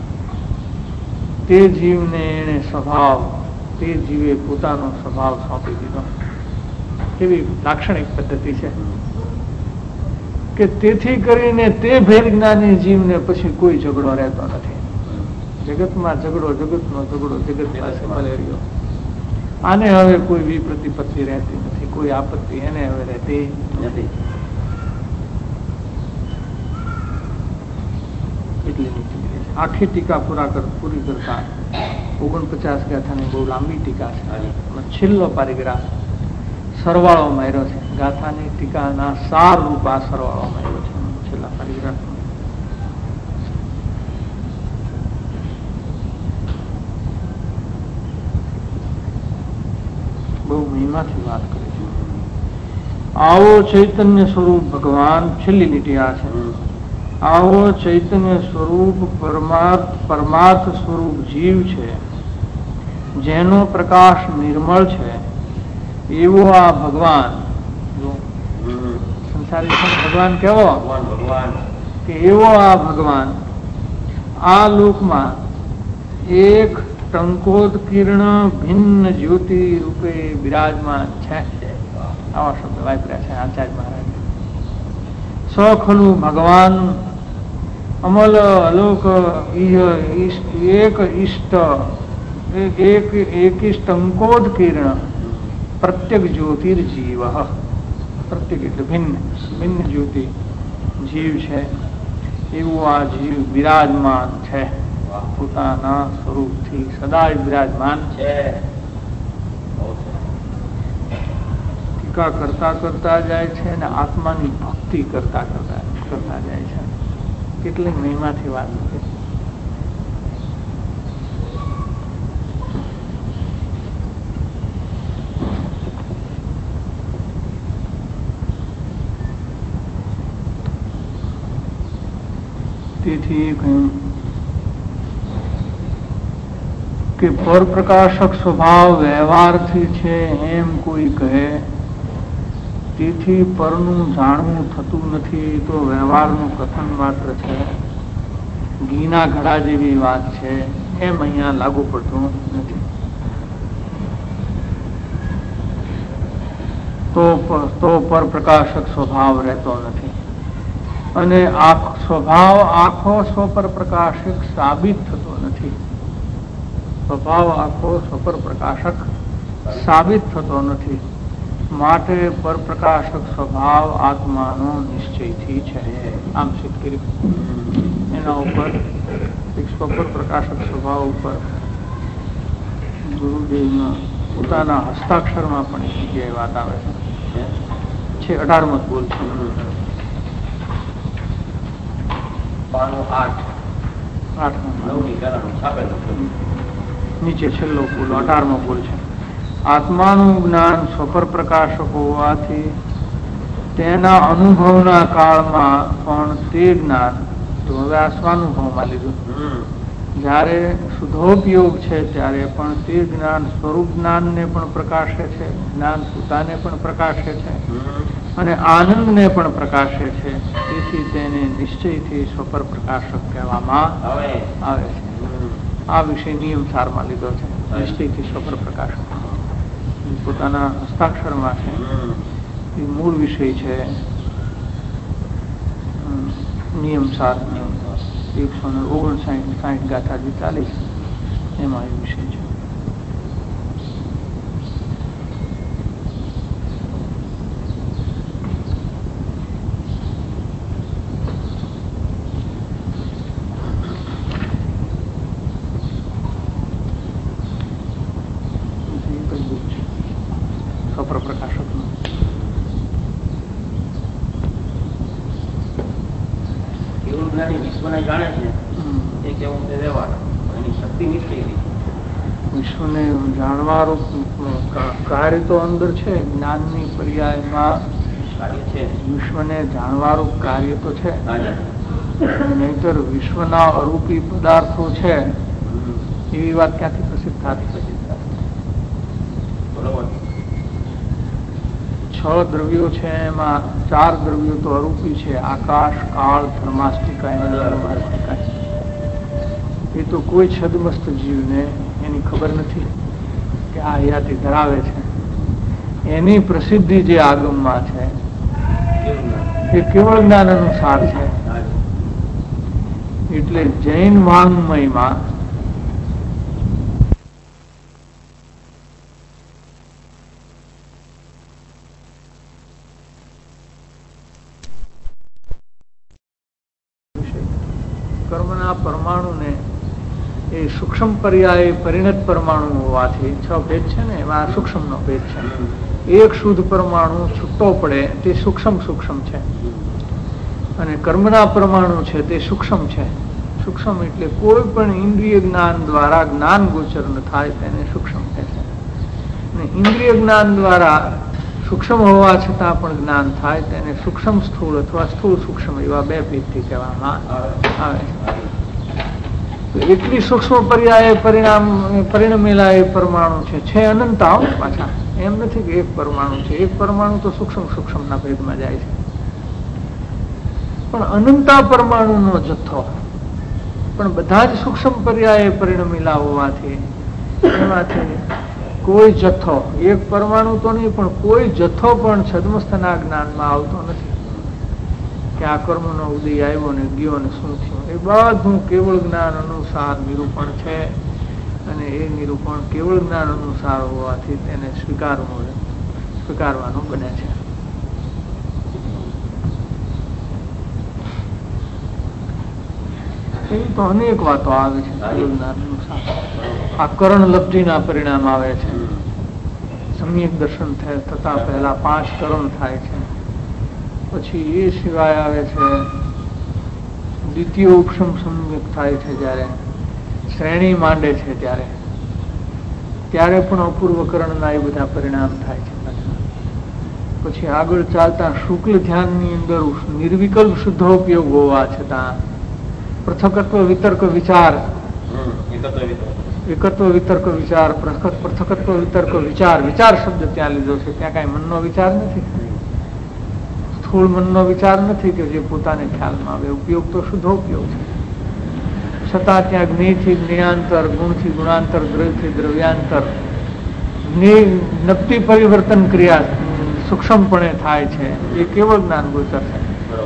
તે જીવને એને સ્વભાવ તે જીવે પોતાનો સ્વભાવ સોંપી દીધો. કેવી લાક્ષણિક પદ્ધતિ છે કે તેથી કરીને તે ભેદ જ્ઞાની જીવને પછી કોઈ ઝઘડો રહેતો નથી. જગતમાં ઝઘડો જગતનો ઝઘડો જગત પાસે ભલે રહ્યો. આને હવે કોઈ વિપ્રતિપત્તિ રહેતી નથી, કોઈ આપત્તિ એને હવે રહેતી નથી. એટલી આખી ટીકા પૂરા કર પૂરી કરતા ઓગણપચાસ ગાથાની બહુ લાંબી ટીકા છે. છેલ્લો પારિગ્રાફ સરવાળો માર્યો છે. ગાથાની ટીકાના સાર રૂપ આ સરવાળો માર્યો છે છેલ્લા પારિગ્રાફ. બહુ મહિમાથી વાત કરે છે. આવો ચૈતન્ય સ્વરૂપ ભગવાન, છેલ્લી લીટી આ છે. આવો ચૈતન્ય સ્વરૂપ પરમાર્થ પરમાર્થ સ્વરૂપ જીવ છે, જેનો પ્રકાશ નિર્મળ છે, એવો આ ભગવાન. સંસારી ભગવાન કેવો? ભગવાન કે એવો આ ભગવાન આ લોકમાં એક ટંકોદ કિરણ ભિન્ન જ્યોતિ રૂપે બિરાજમાન છે. આવા શબ્દ વાપર્યા છે આચાર્ય મહારાજ. સખલું ભગવાન અમલ અલોક એક ઇષ્ટ એક એकिष्ट ટંકોદ કિરણ પ્રત્યેક જ્યોતિર્જીવ. પ્રત્યેક એટલે ભિન્ન ભિન્ન જ્યોતિ જીવ છે એવું આ જીવ બિરાજમાન છે. પોતાના સ્વરૂપથી સદાય બિરાજમાન છે. ટીકા કરતા કરતા જાય છે અને આત્માની ભક્તિ કરતા કરતા કરતા જાય છે. કેટલી મહિમાથી વાત છે. તેથી કહ્યું કે પરપ્રકાશક સ્વભાવ વ્યવહારથી છે એમ કોઈ કહે, તેથી પરનું જાણવું થતું નથી તો વ્યવહારનું કથન માત્ર છે. ઘીના ઘડા જેવી વાત છે એમ અહીંયા લાગુ પડતું નથી. તો તો પરપ્રકાશક સ્વભાવ રહેતો નથી અને આ સ્વભાવ આખો સ્વપર પ્રકાશક સાબિત થતો નથી. સ્વભાવ આખો સ્વપર પ્રકાશક સાબિત થતો નથી. માટે પરપ્રકાશક સ્વભાવ આત્માનો નિશ્ચયથી છે. આમ સિદ્ધ કર્યું. એના ઉપર એક સ્વપર પ્રકાશક સ્વભાવ ઉપર ગુરુદેવના પોતાના હસ્તાક્ષરમાં પણ એક જગ્યાએ વાત આવે છે. અઢારમત બોલ છે. નીચે છેલ્લો બોલ અઢારમો બોલ છે. આત્માનું જ્ઞાન સ્વપર પ્રકાશક હોવાથી તેના અનુભવના કાળમાં પણ તે જ્ઞાન તો હવે આ સ્વાનુભવમાં લીધું. જયારે શુદ્ધોપયોગ છે ત્યારે પણ તે જ્ઞાન સ્વરૂપ જ્ઞાનને પણ પ્રકાશે છે, જ્ઞાન પોતાને પણ પ્રકાશે છે અને આનંદને પણ પ્રકાશે છે. તેથી તેને નિશ્ચયથી સ્વપર પ્રકાશક કહેવામાં આવે છે. આ વિષય નિયમ સારમાં લીધો છે. નિશ્ચયથી સ્વપર પ્રકાશક પોતાના હસ્તાક્ષરમાં છે. એ મૂળ વિષય છે નિયમ સાર. એકસો ને ઓગણસાઠ સાઠ ગાથા જે ચાલી એમાં એ વિષય છે. વિશ્વને જાણવાનું કાર્ય તો અંદર છે. જ્ઞાનની પર્યાયમાં વિશ્વને જાણવાનું કાર્ય તો છે, નહીતર વિશ્વના અરૂપી પદાર્થો છે એવી વાત ક્યાંથી પ્રસિદ્ધ થતી? છ દ્રવ્યો છે, એમાં ચાર દ્રવ્યો તો અરૂપી છે. આકાશ, કાળ, ધર્માષ્ટિકા અને ધર્માષ્ટિકા. એ તો કોઈ છદમસ્ત જીવને એની ખબર નથી કે આ હયાતી ધરાવે છે. એની પ્રસિદ્ધિ જે આગમમાં છે એ કેવળ જ્ઞાન અનુસાર છે. એટલે જૈન વાંગ્મયમાં કર્મના પરમાણુને એ સૂક્ષ્મ પર્યાય પરિણત પરમાણુ હોવાથી છ ભેદ છે ને, એમાં સૂક્ષ્મ નો ભેદ છે. એક શુદ્ધ પરમાણુ છૂટો પડે તે સૂક્ષ્મ સૂક્ષ્મ છે, અને કર્મના પરમાણુ છે તે સૂક્ષ્મ છે. સૂક્ષ્મ એટલે કોઈ પણ ઇન્દ્રિય જ્ઞાન દ્વારા જ્ઞાન ગોચર ન થાય તેને સૂક્ષ્મ કહે છે. અને ઇન્દ્રિય જ્ઞાન દ્વારા સૂક્ષ્મ હોવા છતાં પણ જ્ઞાન થાય તેને સૂક્ષ્મ સ્થૂળ અથવા સ્થૂળ સૂક્ષ્મ એવા બે ભેદથી કહેવામાં આવે છે. એટલી સૂક્ષ્મ પર્યાય પરિણામ પરિણમેલા એ પરમાણુ છે છે અનંતા. પાછા એમ નથી કે એક પરમાણુ છે. એક પરમાણુ તો સૂક્ષ્મ સૂક્ષ્મ ના ભેદમાં જાય છે, પણ અનંતા પરમાણુ નો જથ્થો પણ બધા જ સૂક્ષ્મ પર્યાય પરિણમેલા હોવાથી એમાંથી કોઈ જથ્થો, એક પરમાણુ તો નહીં પણ કોઈ જથ્થો પણ છદ્મસ્થના જ્ઞાનમાં આવતો નથી કે આ કર્મનો ઉદય આવ્યો ને ગયો ને શું થયું. એ બધું કેવળ જ્ઞાન અનુસાર નિરૂપણ છે, અને એ નિરૂપણ કેવળ જ્ઞાન અનુસાર હોવાથી તેને સ્વીકારવું સ્વીકારવાનું બને છે. એવી તો અનેક વાતો આવે છે. કેવળ જ્ઞાન અનુસાર આ કરણ લબ્ધિના પરિણામ આવે છે. સમ્યક દર્શન થતા પહેલા પાંચ કરણ થાય છે. પછી એ સિવાય આવે છે દ્વિતીય ઉપશમ સમ્યક થાય છે, જયારે શ્રેણી માંડે છે ત્યારે ત્યારે પણ અપૂર્વકરણના એ બધા પરિણામ થાય છે. પછી આગળ ચાલતા શુક્લ ધ્યાનની અંદર નિર્વિકલ્પ શુદ્ધોપયોગ હોવા છતાં પૃથકત્વ વિતર્ક વિચાર વિકત્વ વિતર્ક વિચાર પૃથકત્વ વિતર્ક વિચાર વિચાર શબ્દ ત્યાં લીધો છે. ત્યાં કઈ મનનો વિચાર નથી, સ્થૂળ મનનો વિચાર નથી કે જે પોતાને ખ્યાલમાં આવે. ઉપયોગ તો શુદ્ધોપયોગ છે, છતાં ત્યાં જ્ઞેયથી જ્ઞેયાંતર, ગુણથી ગુણાંતર, દ્રવ્યથી દ્રવ્યાંતર, નક્તિ પરિવર્તન ક્રિયા સૂક્ષ્મપણે થાય છે. એ કેવળ જ્ઞાન ગોચર છે.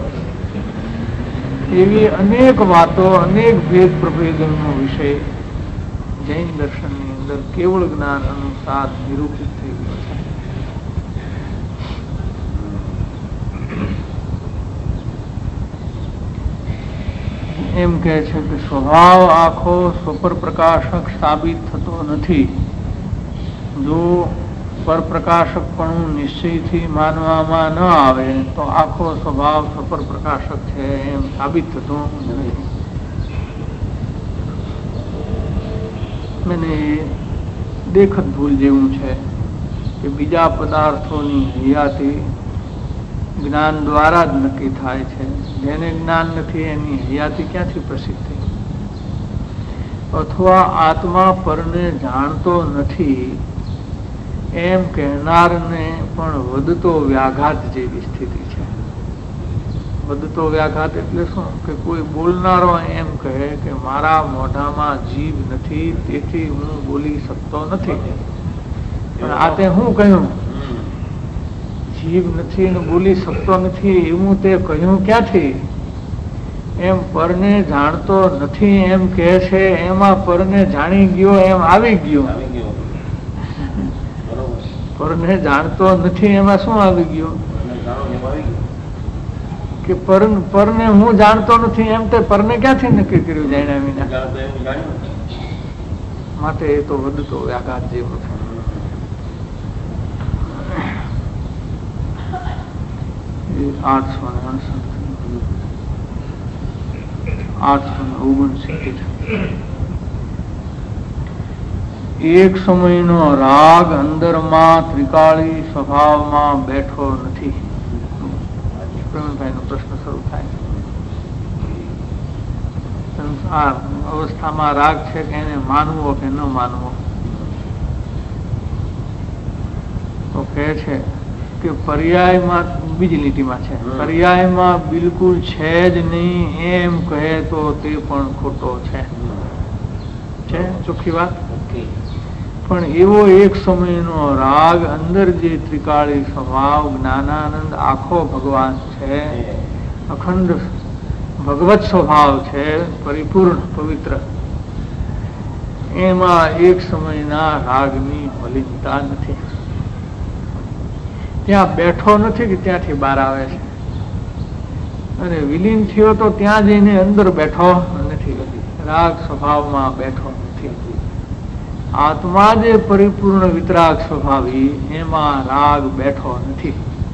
એવી અનેક વાતો, અનેક ભેદ પ્રભેદનો વિષય જૈન દર્શનની અંદર કેવળ જ્ઞાન અનુસાર નિરૂપિત થઈ ગયો છે. એમ કહે છે કે સ્વભાવ આખો સ્વપર પ્રકાશક સાબિત થતો નથી. જો પરપ્રકાશક પણ નિશ્ચયથી માનવામાં ન આવે તો આખો સ્વભાવ સ્વપર પ્રકાશક છે એમ સાબિત થતો નથી. મને દેખત ભૂલ જેવું છે કે બીજા પદાર્થોની હયાતી જ્ઞાન દ્વારા જ નક્કી થાય છે. જેને જ્ઞાન નથી એની હયાતી ક્યાંથી પ્રસિદ્ધ થઈ? અથવા આત્મા પરને જાણતો નથી એમ કહેનારને પણ વધતો વ્યાઘાત જેવી સ્થિતિ છે. વધતો વ્યાઘાત એટલે શું કે કોઈ બોલનારો એમ કહે કે મારા મોઢામાં જીભ નથી તેથી હું બોલી શકતો નથી. પણ આ તે હું કહ્યું જીભ નથી ને બોલી શકતો નથી એવું તે કહ્યું ક્યાંથી? એમ પરને જાણતો નથી એમ કહે છે, એમાં પરને જાણી ગયો એમ આવી ગયું. પરને જાણતો નથી એમાં શું આવી ગયું કે પર પરને હું જાણતો નથી એમ તે પરને ક્યાંથી નક્કી કર્યું જાણ્યા વિના? માટે એ તો વધતો વ્યાઘાત જેવો છે. આઠસો ને અડસઠ આઠસો ને ઓગણસિત્તેર એક સમયનો રાગ અંદરમાં ત્રિકાળી સ્વભાવમાં બેઠો નથી. પ્રવીણભાઈ નો પ્રશ્ન શરૂ થાય આ અવસ્થામાં રાગ છે કે એને માનવો કે ન માનવો? તો કહે છે કે પર્યાયમાં બીજી લીટીમાં છે, પર્યાયમાં બિલકુલ છે જ નહીં એમ કહે તો તે પણ ખોટો છે. છે ચોખ્ખી વાત. પણ એવો એક સમયનો રાગ અંદર જે ત્રિકાળી સ્વભાવ જ્ઞાનાનંદ આખો ભગવાન છે, અખંડ ભગવત સ્વભાવ છે, પરિપૂર્ણ પવિત્ર, એમાં એક સમયના રાગની મલિનતા નથી. ત્યાં બેઠો નથી કે ત્યાંથી બહાર આવે છે, અને વિલીન થયો તો ત્યાં જઈને અંદર બેઠો નથી, રાગ સ્વભાવમાં બેઠો નથી. આત્મા જે પરિપૂર્ણ વિતરાગ સ્વભાવી એમાં રાગ બેઠો નથી.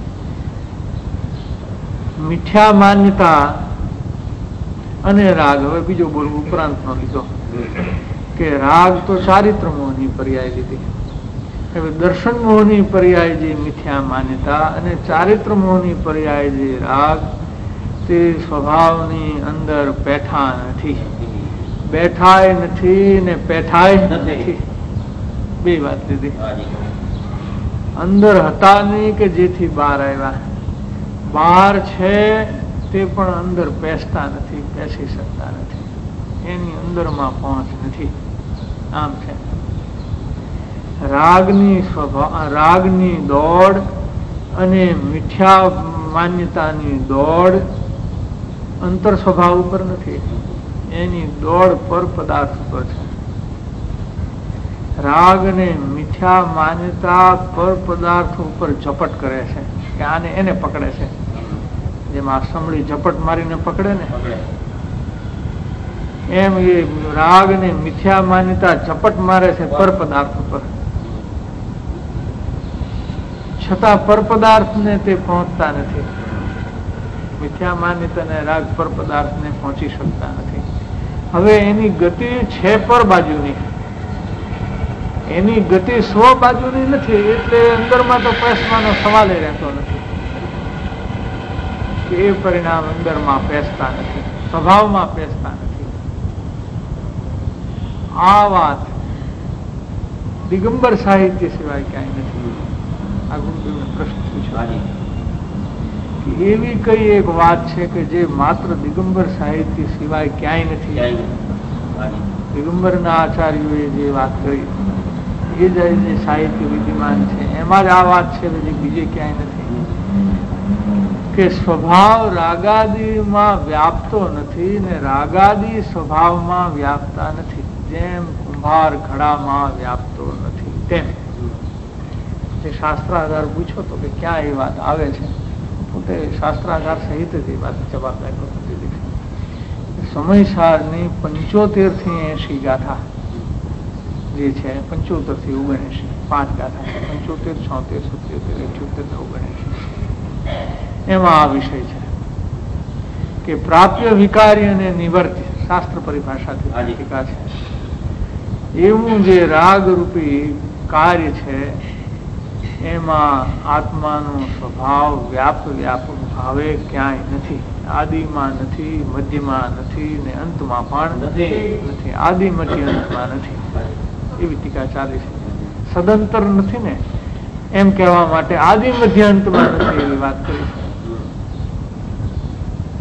મિથ્યા માન્યતા અને રાગ, હવે બીજો બોલવું ઉપરાંત નો લીધો કે રાગ તો ચારિત્ર મોહની પર્યાય લીધી. હવે દર્શન મોહની પર્યાય જે મિથ્યા માન્યતા અને ચારિત્ર મોહની પર્યાય જે રાગ, તે સ્વભાવની અંદર બેઠા નથી. બેઠાય નથી ને પેઠાય નથી, બે વાત લીધી. અંદર હતા નહીં કે જેથી બહાર આવ્યા, બહાર છે તે પણ અંદર પેસતા નથી, પેસી શકતા નથી, એની અંદરમાં પહોંચ નથી. આમ છે રાગની સ્વભાવ, રાગની દોડ અને મિથ્યા માન્યતાની દોડ અંતર સ્વભાવ ઉપર નથી, એની દોડ પર પદાર્થ પર છે. રાગ અને મિથ્યા માન્યતા પર પદાર્થ ઉપર ઝપટ કરે છે કે આને એને પકડે છે, જેમાં સમળી ઝપટ મારીને પકડે ને એમ એ રાગ ને મિથ્યા માન્યતા ઝપટ મારે છે પર પદાર્થ ઉપર, છતાં પર પદાર્થ ને તે પહોંચતા નથી. મિથ્યા માન્યતા ને રાગ પર પદાર્થ ને પહોંચી શકતા નથી. હવે એની ગતિ છે પર બાજુની, એની ગતિ સ્વ બાજુની નથી, એટલે અંદરમાં તો પેસવાનો સવાલ રહેતો નથી કે એ પરિણામ અંદરમાં પેસતા નથી, સ્વભાવમાં પેસતા નથી. આ વાત દિગંબર સાહિત્ય સિવાય ક્યાંય નથી. આ ગુરુદેવને પ્રશ્ન પૂછ્યો કે એવી કઈ એક વાત છે કે જે માત્ર દિગંબર સાહિત્ય સિવાય ક્યાંય નથી? દિગંબરના આચાર્યોએ જે વાત કરી એ જ સાહિત્ય વિદ્યમાન છે, એમાં જ આ વાત છે, બીજે ક્યાંય નથી. કે સ્વભાવ રાગાદિમાં વ્યાપતો નથી ને રાગાદિ સ્વભાવમાં વ્યાપતા નથી. જેમ કુંભાર ઘડામાં વ્યાપતો નથી તેમ. જે શાસ્ત્રાધાર પૂછો તો કે ક્યાં એ વાત આવે છે, પોતે શાસ્ત્રાધાર સહિત જ એ વાત જવાબ આપ્યો નથી. સમયસારની પંચોતેર થી એસી ગાથા જે છે, પંચોતેર થી ઓગણએસી પાંચ ગાથા, પંચોતેર છોતેર સત્યોતેર અઠ્યોતેર ને ઓગણએસી, એમાં આ વિષય છે કે પ્રાપ્ય વિકારી અને નિવર્ત, શાસ્ત્ર પરિભાષાથી ટીકા છે, એવું જે રાગ રૂપી કાર્ય છે એમાં આત્માનો સ્વભાવ વ્યાપ વ્યાપક ભાવે ક્યાંય નથી. આદિમાં નથી, મધ્યમાં નથી ને અંતમાં પણ નથી. આદિ મધ્ય અંતમાં નથી, એવી ટીકા ચાલે છે. સદંતર નથી ને એમ કહેવા માટે આદિ મધ્ય અંતમાં નથી એવી વાત કરી છે.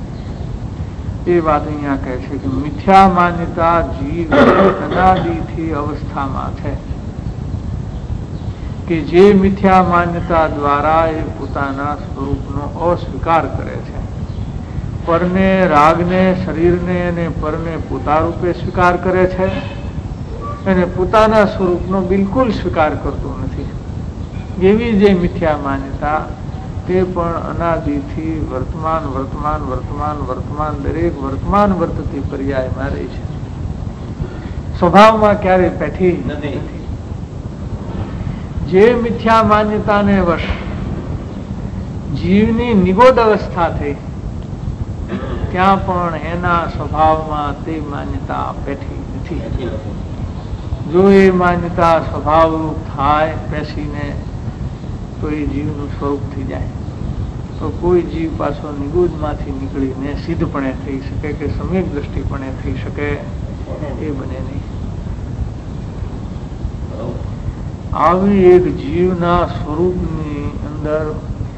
એ વાત અહીંયા કહે છે કે મિથ્યા માન્યતા જીવ અનાદિથી અવસ્થામાં છે કે જે મિથ્યા માન્યતા દ્વારા એ પોતાના સ્વરૂપનો અસ્વીકાર કરે છે. પરને રાગને શરીરને અને પરને પોતા રૂપે સ્વીકાર કરે છે અને પોતાના સ્વરૂપનો બિલકુલ સ્વીકાર કરતું નથી. એવી જે મિથ્યા માન્યતા તે પણ અનાદિથી વર્તમાન વર્તમાન વર્તમાન વર્તમાન દરેક વર્તમાન વર્તતી પર્યાયમાં રહી છે. સ્વભાવમાં ક્યારે પેઠી નથી. જે મિથ્યા માન્યતાને વશ જીવની નિગોદ અવસ્થા થઈ ત્યાં પણ એના સ્વભાવમાં તે માન્યતા પેઠી નથી. જો એ માન્યતા સ્વભાવરૂપ થાય પેસીને તો એ જીવનું સ્વરૂપ થઈ જાય તો કોઈ જીવ પાછો નિગુદમાંથી નીકળીને સિદ્ધપણે થઈ શકે કે સમ્યક દ્રષ્ટિપણે થઈ શકે એ બને નહીં. આવી એક જીવના સ્વરૂપની અંદર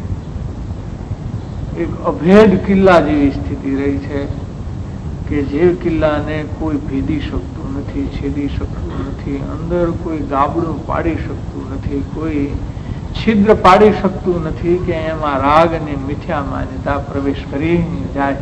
એક અભેદ કિલ્લા જેવી સ્થિતિ રહી છે કે જે કિલ્લાને કોઈ ભેદી શકતું નથી, છેદી શકતું નથી, અંદર કોઈ ગાબડું પાડી શકતું નથી, કોઈ છિદ્ર પાડી શકતું નથી કે એમાં રાગ અને મિથ્યા માન્યતા પ્રવેશ કરી જાય.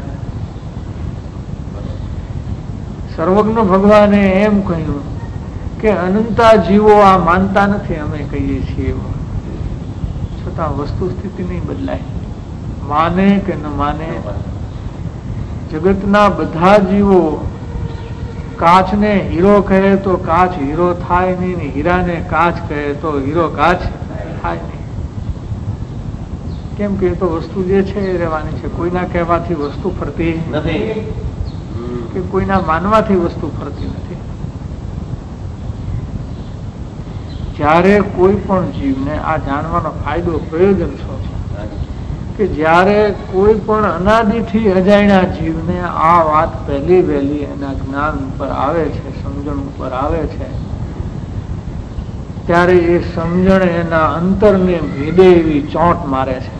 સર્વજ્ઞ ભગવાને એમ કહ્યું કે અનંતા જીવો આ માનતા નથી, અમે કહીએ છીએ છતાં વસ્તુ સ્થિતિ નહીં બદલાય. માને કે ન માને, જગતના બધા જીવો કાચને હીરો કહે તો કાચ હીરો થાય નહીં, ને હીરાને કાચ કહે તો હીરો કાચ થાય નહીં. કેમ કે તો વસ્તુ જે છે એ રહેવાની છે. કોઈના કહેવાથી વસ્તુ ફરતી નથી કે કોઈના માનવાથી વસ્તુ ફરતી નથી. જ્યારે કોઈ પણ જીવને આ જાણવાનો ફાયદો પ્રયોજન શું છે કે જ્યારે કોઈ પણ અનાદિથી અજાણ્યા જીવને આ વાત પહેલી વહેલી એના જ્ઞાન ઉપર આવે છે, સમજણ ઉપર આવે છે, ત્યારે એ સમજણ એના અંતરને ભેદે એવી ચોંટ મારે છે.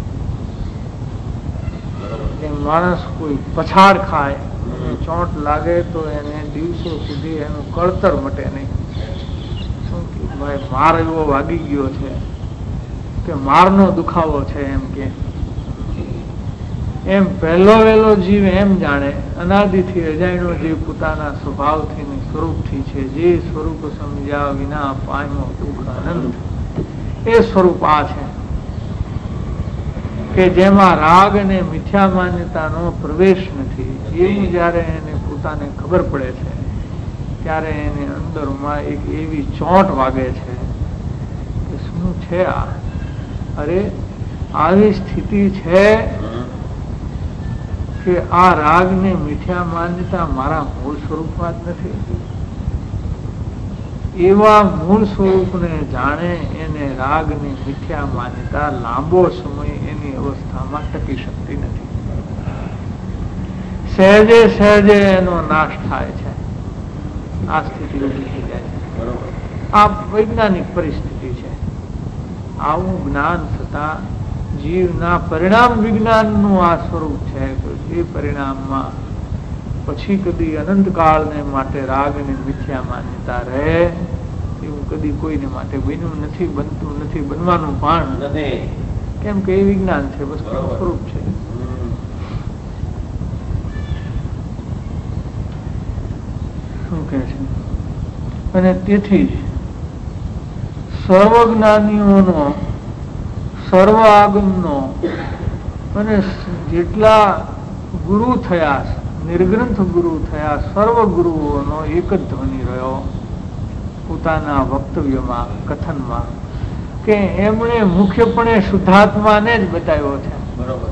માણસ કોઈ પછાડ ખાય, ચોંટ લાગે તો એને દિવસો સુધી એનું કળતર મટે નહીં. ભાઈ માર એવો વાગી ગયો છે કે મારનો દુખાવો છે એમ કે એમ પહેલો વહેલો જીવ એમ જાણે અનાદિથી અજાણ્યો જીવ પોતાના સ્વભાવથી ને સ્વરૂપથી છે. જે સ્વરૂપ સમજ્યા વિના પામ્યો દુઃખ આનંદ, એ સ્વરૂપ આ છે કે જેમાં રાગ અને મિથ્યા માન્યતાનો પ્રવેશ નથી. એવું જયારે એને પોતાને ખબર પડે છે ત્યારે એને અંદરમાં એક એવી ચોંટ વાગે છે કે શું છે આ? અરે આવી સ્થિતિ છે કે આ રાગ ને મિથ્યા માન્યતા મારા મૂળ સ્વરૂપમાં જ નથી. એવા મૂળ સ્વરૂપને જાણે એને રાગ ને મિથ્યા માન્યતા લાંબો સમય એની અવસ્થામાં ટકી શકતી નથી. સહેજે સહેજે એનો નાશ થાય છે. આ સ્થિતિ ઉભી થઈ જાય છે. આ વૈજ્ઞાનિક પરિસ્થિતિ છે. આવું જ્ઞાન થતા જીવના પરિણામ વિજ્ઞાનનું આ સ્વરૂપ છે. એ પરિણામમાં પછી કદી અનંતકાળને માટે રાગ અને મિથ્યા માન્યતા રહે એવું કદી કોઈને માટે બન્યું નથી, બનતું નથી, બનવાનું પણ નથી. કેમ કે એ વિજ્ઞાન છે, વસ્તુનું સ્વરૂપ છે. શું કે છે? અને તેથી જ સર્વજ્ઞાનીઓનો, સર્વ આગમનો અને જેટલા ગુરુ થયા, નિર્ગ્રંથ ગુરુ થયા, સર્વ ગુરુઓનો એક જ ધ્વનિ રહ્યો પોતાના વક્તવ્યમાં, કથનમાં, કે એમણે મુખ્યપણે શુદ્ધાત્માને જ બતાવ્યો છે. બરોબર.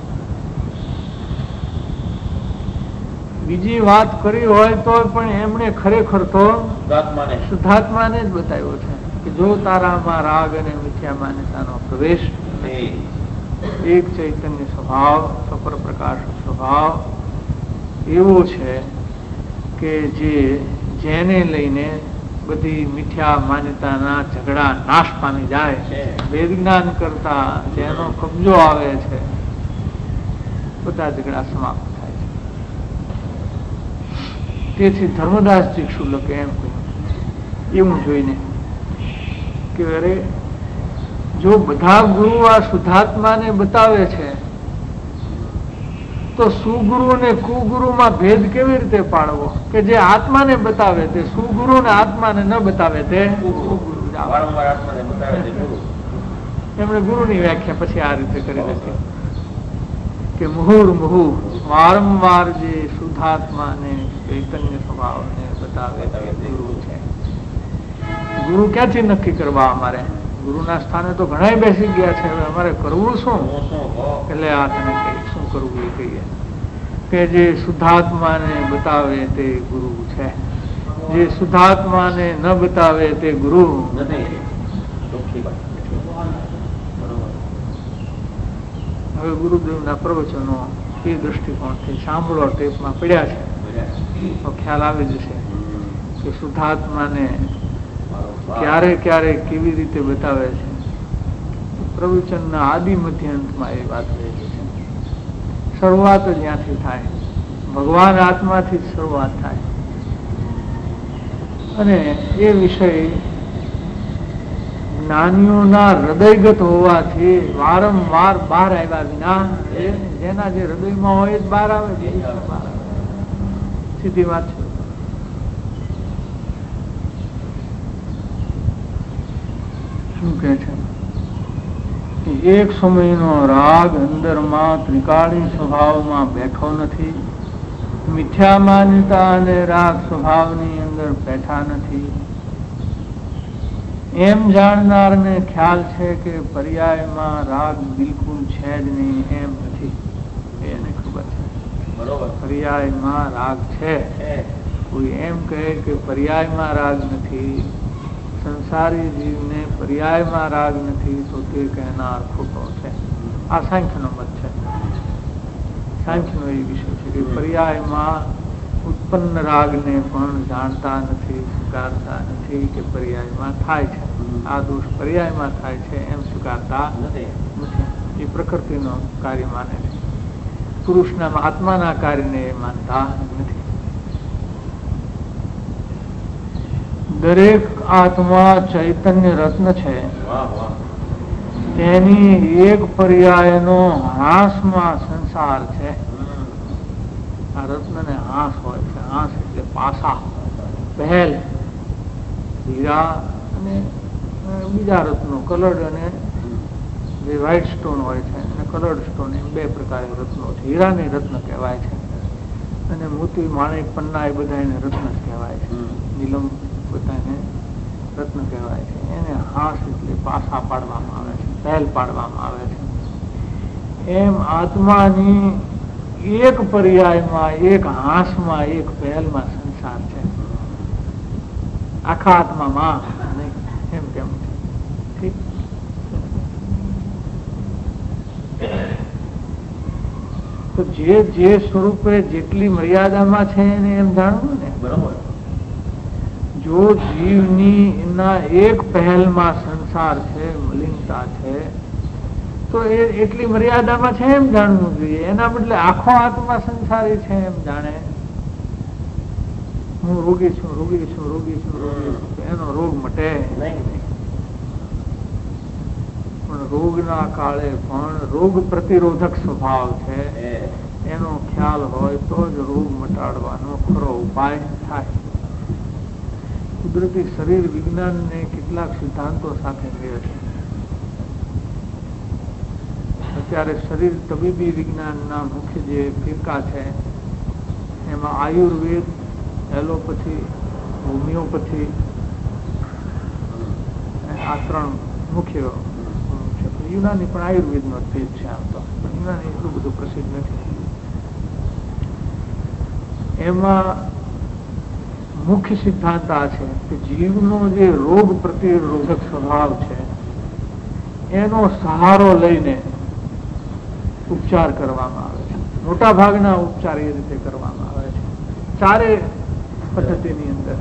બીજી વાત કરી હોય તો પણ એમણે ખરેખર તો શુદ્ધાત્માને જ બતાવ્યો છે કે જો તારામાં રાગ અને મિથ્યા માન્યતાનો પ્રવેશ નથી, એક ચૈતન્ય સ્વભાવ, સપર પ્રકાશ સ્વભાવ એવો છે કે જે જેને લઈને બધી મિથ્યા માન્યતાના ઝઘડા નાશ પામી જાય છે. વેદજ્ઞાન કરતા જેનો કબજો આવે છે બધા ઝઘડા સમાપ્ત થાય છે. તેથી ધર્મદાસજી શુલ્કે એમ કહ્યું, એવું જોઈને કે અરે જો બધા ગુરુ આ શુદ્ધાત્માને બતાવે છે તો સુગુરુ અને કુગુરુમાં ભેદ કેવી રીતે પાડવો? કે જે આત્માને બતાવે તે સુગુરુ ને આત્માને ન બતાવે તે એમણે ગુરુની વ્યાખ્યા પછી આ રીતે કરી નથી કે મુહુર મુહુ વારંવાર જે શુદ્ધાત્માને ચૈતન્ય સ્વભાવને બતાવે તે ગુરુ છે. ગુરુ ક્યાંથી નક્કી કરવા? અમારે ગુરુના સ્થાને તો ઘણા બેસી ગયા છે, હવે અમારે કરવું શું? એટલે આ તને કઈ શું કરવું એ કહીએ કે જે શુદ્ધાત્માને બતાવે તે ગુરુ છે, જે શુદ્ધાત્માને ન બતાવે તે ગુરુ નથી. હવે ગુરુદેવના પ્રવચનો એ દ્રષ્ટિકોણથી સાંભળો, ટેપમાં પડ્યા છે તો ખ્યાલ આવી જશે કે શુદ્ધાત્માને ક્યારે ક્યારે કેવી રીતે બતાવે છે. પ્રવચનના આદિ મધ્ય અંતમાં એ વાત રહેલી છે. શરૂઆત જ ત્યાંથી થાય, ભગવાન આત્માથી જ શરૂઆત થાય અને એ વિષય જ્ઞાનીઓના હૃદયગત હોવાથી વારંવાર બહાર આવ્યા વિના, જેના જે હૃદયમાં હોય જ બહાર આવે, સીધી વાત છે. શું કે છે? એક સમયનો રાગ અંદરમાં ત્રિકાળી સ્વભાવમાં બેઠો નથી, મિથ્યા માન્યતા અને રાગ સ્વભાવની અંદર બેઠા નથી. એમ જાણનારને ખ્યાલ છે કે પર્યાયમાં રાગ બિલકુલ છે જ નહીં, એમ નથી. એને ખબર છે પર્યાયમાં રાગ છે. કોઈ એમ કહે કે પર્યાયમાં રાગ નથી, સંસારી જીવને પર્યાયમાં રાગ નથી, તો તે કહેનાર ખોટો છે. આ સાંખ્યનો મત છે. સાંખ્યનો એ વિષય છે કે પર્યાયમાં ઉત્પન્ન રાગને પણ જાણતા નથી, સ્વીકારતા નથી કે પર્યાયમાં થાય છે. આ દોષ પર્યાયમાં થાય છે એમ સ્વીકારતા નથી. એ પ્રકૃતિનો કાર્ય માને છે, પુરુષના આત્માના કાર્યને એ માનતા નથી. દરેક આત્મા ચૈતન્ય રત્ન છે, તેની એક પર્યાયનો હાંસમાં સંસાર છે. આ રત્નને હાંસ હોય છે. હાંસ એટલે પાસા, પહેલ, હીરા અને બીજા રત્નો, કલર્ડ અને જે વ્હાઇટ સ્ટોન હોય છે અને કલર્ડ સ્ટોન, એમ બે પ્રકારે રત્નો છે. હીરાને રત્ન કહેવાય છે અને મોતી, માણેક, પન્ના એ બધા એને રત્ન જ કહેવાય છે. નીલમ બધાને રત્ન કહેવાય છે. એને હાંસ એટલે પાસા પાડવામાં આવે છે, પહેલ પાડવામાં આવે છે. એમ આત્માની એક પર્યાયમાં, એક હાંસમાં, એક પહેલમાં સંસાર છે. આખા આત્મામાં નહીં. એમ કેમ છે? તો જે જે સ્વરૂપે જેટલી મર્યાદામાં છે એને એમ જાણવું ને. બરોબર. જો જીવની એના એક પહેલમાં સંસાર છે, મલિનતા છે, તો એ એટલી મર્યાદામાં છે એમ જાણવું જોઈએ. એના બદલે આખો આત્મા સંસારી છે એમ જાણે. હું રોગી છું, રોગી છું, રોગી છું, રોગી છું, એનો રોગ મટે નહીં. પણ રોગના કાળે પણ રોગ પ્રતિરોધક સ્વભાવ છે, એનો ખ્યાલ હોય તો જ રોગ મટાડવાનો ખરો ઉપાય થાય. કુદરતી શરીર વિજ્ઞાનને કેટલાક સિદ્ધાંતો સાથે મેળ છે. અત્યારે શરીર તબીબી વિજ્ઞાનના મુખ્ય જે ફિરકા છે એમાં આયુર્વેદ, એલોપેથી, હોમિયોપેથી, આ ત્રણ મુખ્ય છે. યુનાની પણ આયુર્વેદનો જ ભેદ છે. આમ તો યુનાની એટલું બધું પ્રસિદ્ધ નથી. એમાં મુખ્ય સિદ્ધાંત આ છે કે જીવનો જે રોગ પ્રતિરોધક સ્વભાવ છે એનો સહારો લઈને ઉપચાર કરવામાં આવે છે. મોટા ભાગના ઉપચાર એ રીતે કરવામાં આવે છે. ચારે પદ્ધતિની અંદર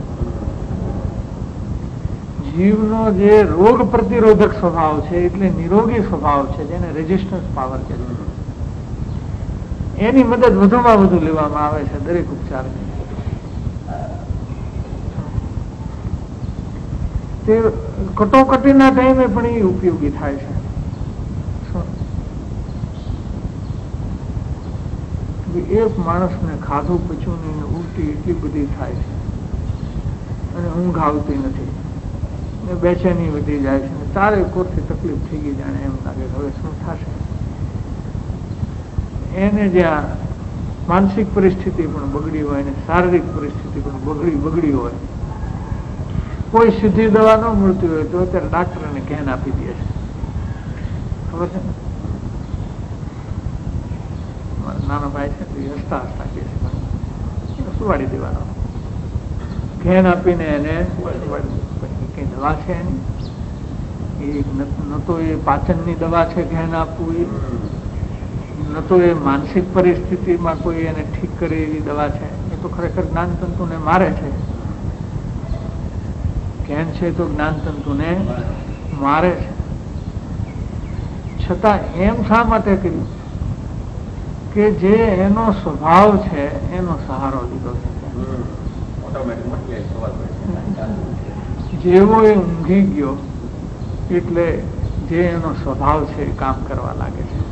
જીવનો જે રોગ પ્રતિરોધક સ્વભાવ છે, એટલે નિરોગી સ્વભાવ છે, જેને રેઝિસ્ટન્સ પાવર કહે છે, એની મદદ વધુમાં વધુ લેવામાં આવે છે દરેક ઉપચારની. તે કટોકટીના ટાઈમે પણ એ ઉપયોગી થાય છે. એક માણસને ખાધું પચ્યું નહીં, ઉલટી એટલી બધી થાય છે અને ઊંઘ આવતી નથી, બેચેની વધી જાય છે, ચારે કોરથી તકલીફ થઈ ગઈ, જાણે એમ લાગે હવે શું થશે. એને જ્યાં માનસિક પરિસ્થિતિ પણ બગડી હોય ને શારીરિક પરિસ્થિતિ પણ બગડી બગડી હોય, કોઈ સીધી દવા ન મળતી હોય તો અત્યારે ડાક્ટરને કહેન આપી દે છે, ખબર છે ને? નાનો ભાઈ છે હસતા હસતા કે છે સુવાડી દેવાનો, ઘેન આપીને એને કઈ દવા છે એની, ન તો એ પાચનની દવા છે ઘેન આપવું, ન તો એ માનસિક પરિસ્થિતિમાં કોઈ એને ઠીક કરે એવી દવા છે. એ તો ખરેખર જ્ઞાનતંતુને મારે છે. ઘેન છે તો જ્ઞાનતંતુને મારે છે. છતાં એમ શા માટે કર્યું કે જે એનો સ્વભાવ છે એનો સહારો લીધો છે. જેવો એ ઊંઘી ગયો એટલે જે એનો સ્વભાવ છે એ કામ કરવા લાગે છે,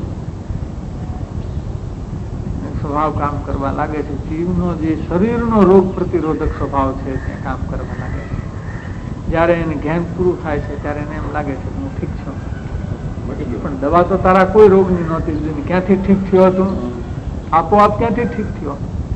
સ્વભાવ કામ કરવા લાગે છે. જીવનો જે શરીરનો રોગ પ્રતિરોધક સ્વભાવ છે તે કામ કરવા લાગે છે. જયારે એને જ્ઞાન પૂરું થાય છે ત્યારે એને એમ લાગે છે હું ઠીક છું, પણ દવા તો તારા કોઈ રોગની નહોતી લીધી, ક્યાંથી ઠીક થયો તું? આપોઆપ ક્યાંથી ઠીક થયો?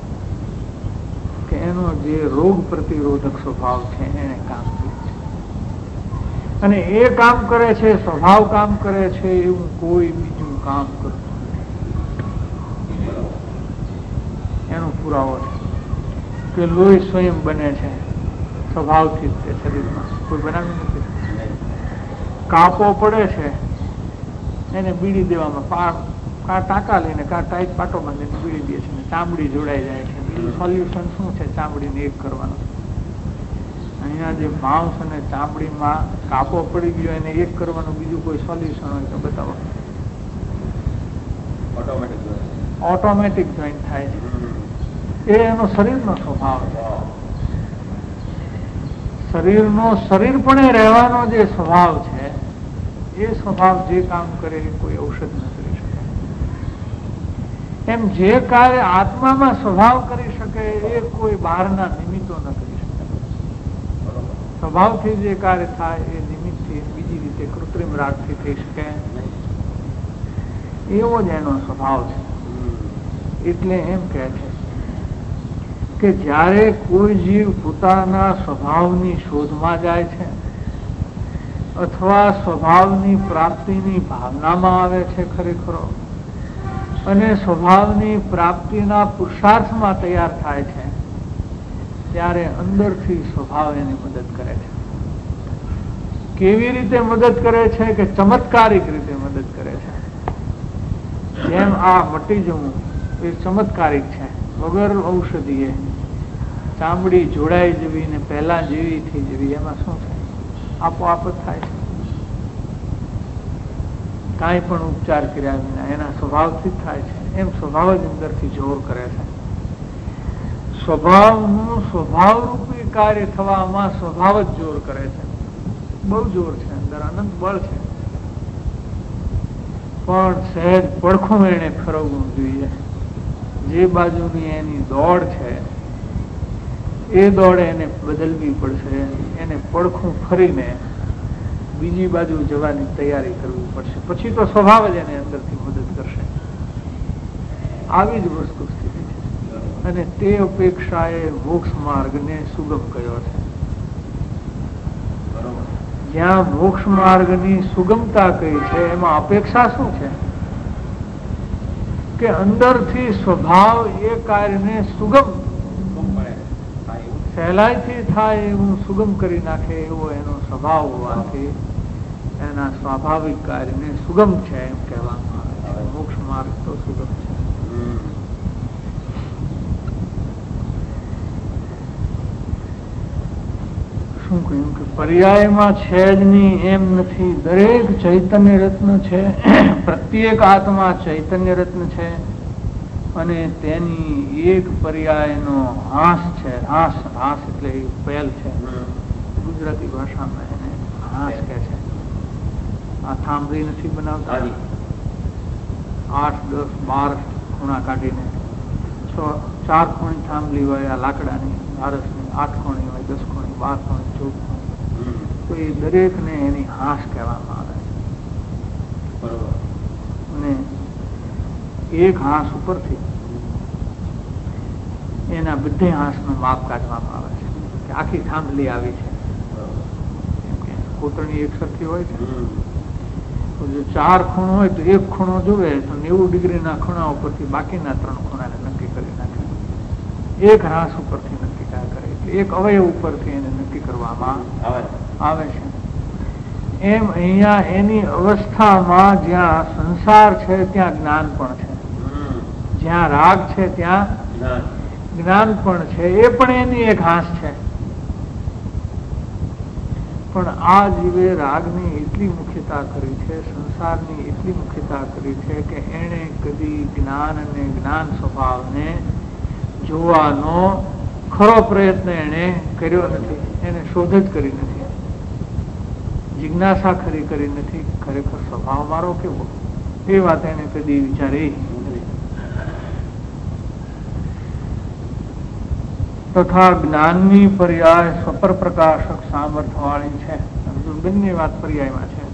કે એનો જે રોગ પ્રતિરોધક સ્વભાવ છે એને કામ કર્યું છે, અને એ કામ કરે છે, સ્વભાવ કામ કરે છે, એવું કોઈ બીજું કામ કરતું નથી. એનો પુરાવો છે કે લોહી સ્વયં બને છે સ્વભાવથી જ, તે શરીરમાં કોઈ બનાવ્યું નથી. કાપો પડે છે એને બીડી દેવામાં ટાંકા લઈને કા ટાઈટ પાટો બાંધીને બીડી દે છે, ચામડી જોડાઈ જાય છે. બીજું સોલ્યુશન શું છે? ચામડીને એક કરવાનું. અહીંયા જે માંસ અને ચામડીમાં કાપો પડી ગયો એને એક કરવાનું બીજું કોઈ સોલ્યુશન હોય તો બતાવો. ઓટોમેટિક જોઈન્ટ થાય છે. એ એનો શરીરનો સ્વભાવ છે. શરીરનો શરીરપણે રહેવાનો જે સ્વભાવ છે એ સ્વભાવ જે કામ કરે એ કોઈ ઔષધ ન કરી શકે. એમ જે કાર્ય આત્મામાં સ્વભાવ કરી શકે એ કોઈ બહારના નિમિત્તો ન કરી શકે. સ્વભાવથી જે કાર્ય થાય એ નિમિત્તથી બીજી રીતે કૃત્રિમ રાગથી થઈ શકે, એવો જ એનો સ્વભાવ છે. એટલે એમ કહે છે કે જ્યારે કોઈ જીવ પોતાના સ્વભાવની શોધમાં જાય છે અથવા સ્વભાવની પ્રાપ્તિની ભાવનામાં આવે છે ખરેખરો, અને સ્વભાવની પ્રાપ્તિના પુરુષાર્થમાં તૈયાર થાય છે, ત્યારે અંદરથી સ્વભાવ એની મદદ કરે છે. કેવી રીતે મદદ કરે છે? કે ચમત્કારિક રીતે મદદ કરે છે. જેમ આ મટી જવું એ ચમત્કારિક છે, વગર ઔષધિએ ચામડી જોડાઈ જવી ને પહેલા જેવી થઈ જવી, એમાં શું છે? આપોઆપ જ થાય છે. કાંઈ પણ ઉપચાર કર્યા વિના એના સ્વભાવથી જ થાય છે. એમ સ્વભાવ જ અંદરથી જોર કરે છે. સ્વભાવનું સ્વભાવ રૂપી કાર્ય થવામાં સ્વભાવ જ જોર કરે છે. બહુ જોર છે, અંદર અનંત બળ છે. પણ સહેજ પડખું એને ફરવવું જોઈએ. જે બાજુની એની દોડ છે એ દોડ એને બદલવી પડશે. એને પડખું ફરીને બીજી બાજુ જવાની તૈયારી કરવી પડશે. પછી તો સ્વભાવ જ એને અંદરથી મદદ કરશે. આવી જ વસ્તુ સ્થિતિ છે. અને તે અપેક્ષાએ મોક્ષ માર્ગને સુગમ કર્યો છે. જ્યાં મોક્ષ માર્ગની સુગમતા કહી છે એમાં અપેક્ષા શું છે? કે અંદરથી સ્વભાવ એ કાર્યને સુગમ સહેલાઈથી થાય એવું સુગમ કરી નાખે એવો એનો સ્વભાવ હોવાથી એના સ્વાભાવિક કાર્યને સુગમ છે એમ કહેવામાં આવે છે. મોક્ષ માર્ગ તો સુગમ છે. શું કહ્યું કે પર્યાયમાં છે જ નહીં એમ નથી. દરેક ચૈતન્ય રત્ન છે, પ્રત્યેક આત્મા ચૈતન્ય રત્ન છે, અને તેની એક પર્યાયનો હાસ છે. હાસ હાસ એટલે પહેલ છે. ગુજરાતી ભાષામાં એને આ થાંભલી નથી બનાવતા, આઠ દસ બાર ખૂણા કાઢીને છ ચાર ખૂણી થાંભલી હોય આ લાકડાની આરસની, આઠ ખૂણી હોય, દસ ખૂણી, બાર ખૂણી, ચૌદ ખૂણી, તો એ દરેક ને એની હાંસ કહેવામાં આવે છે. અને એક હાંસ ઉપરથી એના બધે હાંસ નું માપ કાઢવામાં આવે છે કે આખી થાંભલી આવી છે. કોતરણી એક સરખી હોય છે, જો ચાર ખૂણો હોય તો એક ખૂણો જોવે તો નેવું ડિગ્રી ના ખૂણા ઉપરથી બાકીના ત્રણ ખૂણાને નક્કી કરી નાખે. એક હાંસ ઉપરથી નક્કી કરે એટલે એક અવયવ ઉપરથી એને નક્કી કરવામાં આવે છે. એમ અહીંયા એની અવસ્થામાં જ્યાં સંસાર છે ત્યાં જ્ઞાન પણ છે, જ્યાં રાગ છે ત્યાં જ્ઞાન પણ છે, એ પણ એની એક હાંસ છે. પણ આ જીવે રાગની એટલી મુખ્યતા કરી છે, સંસારની એટલી મુખ્યતા કરી છે કે એને કદી જ્ઞાન અને જ્ઞાન સ્વભાવને જોવાનો ખરો પ્રયત્ન એને કર્યો નથી, એને શોધ જ કરી નથી, જિજ્ઞાસા ખરી કરી નથી. ખરેખર સ્વભાવ મારો કેવો એ વાત એને કદી વિચારી નથી. તથા જ્ઞાનની પર્યાય સ્વપર પ્રકાશક સામર્થ્ય વાળી છે. બંને વાત પર્યાયમાં છે.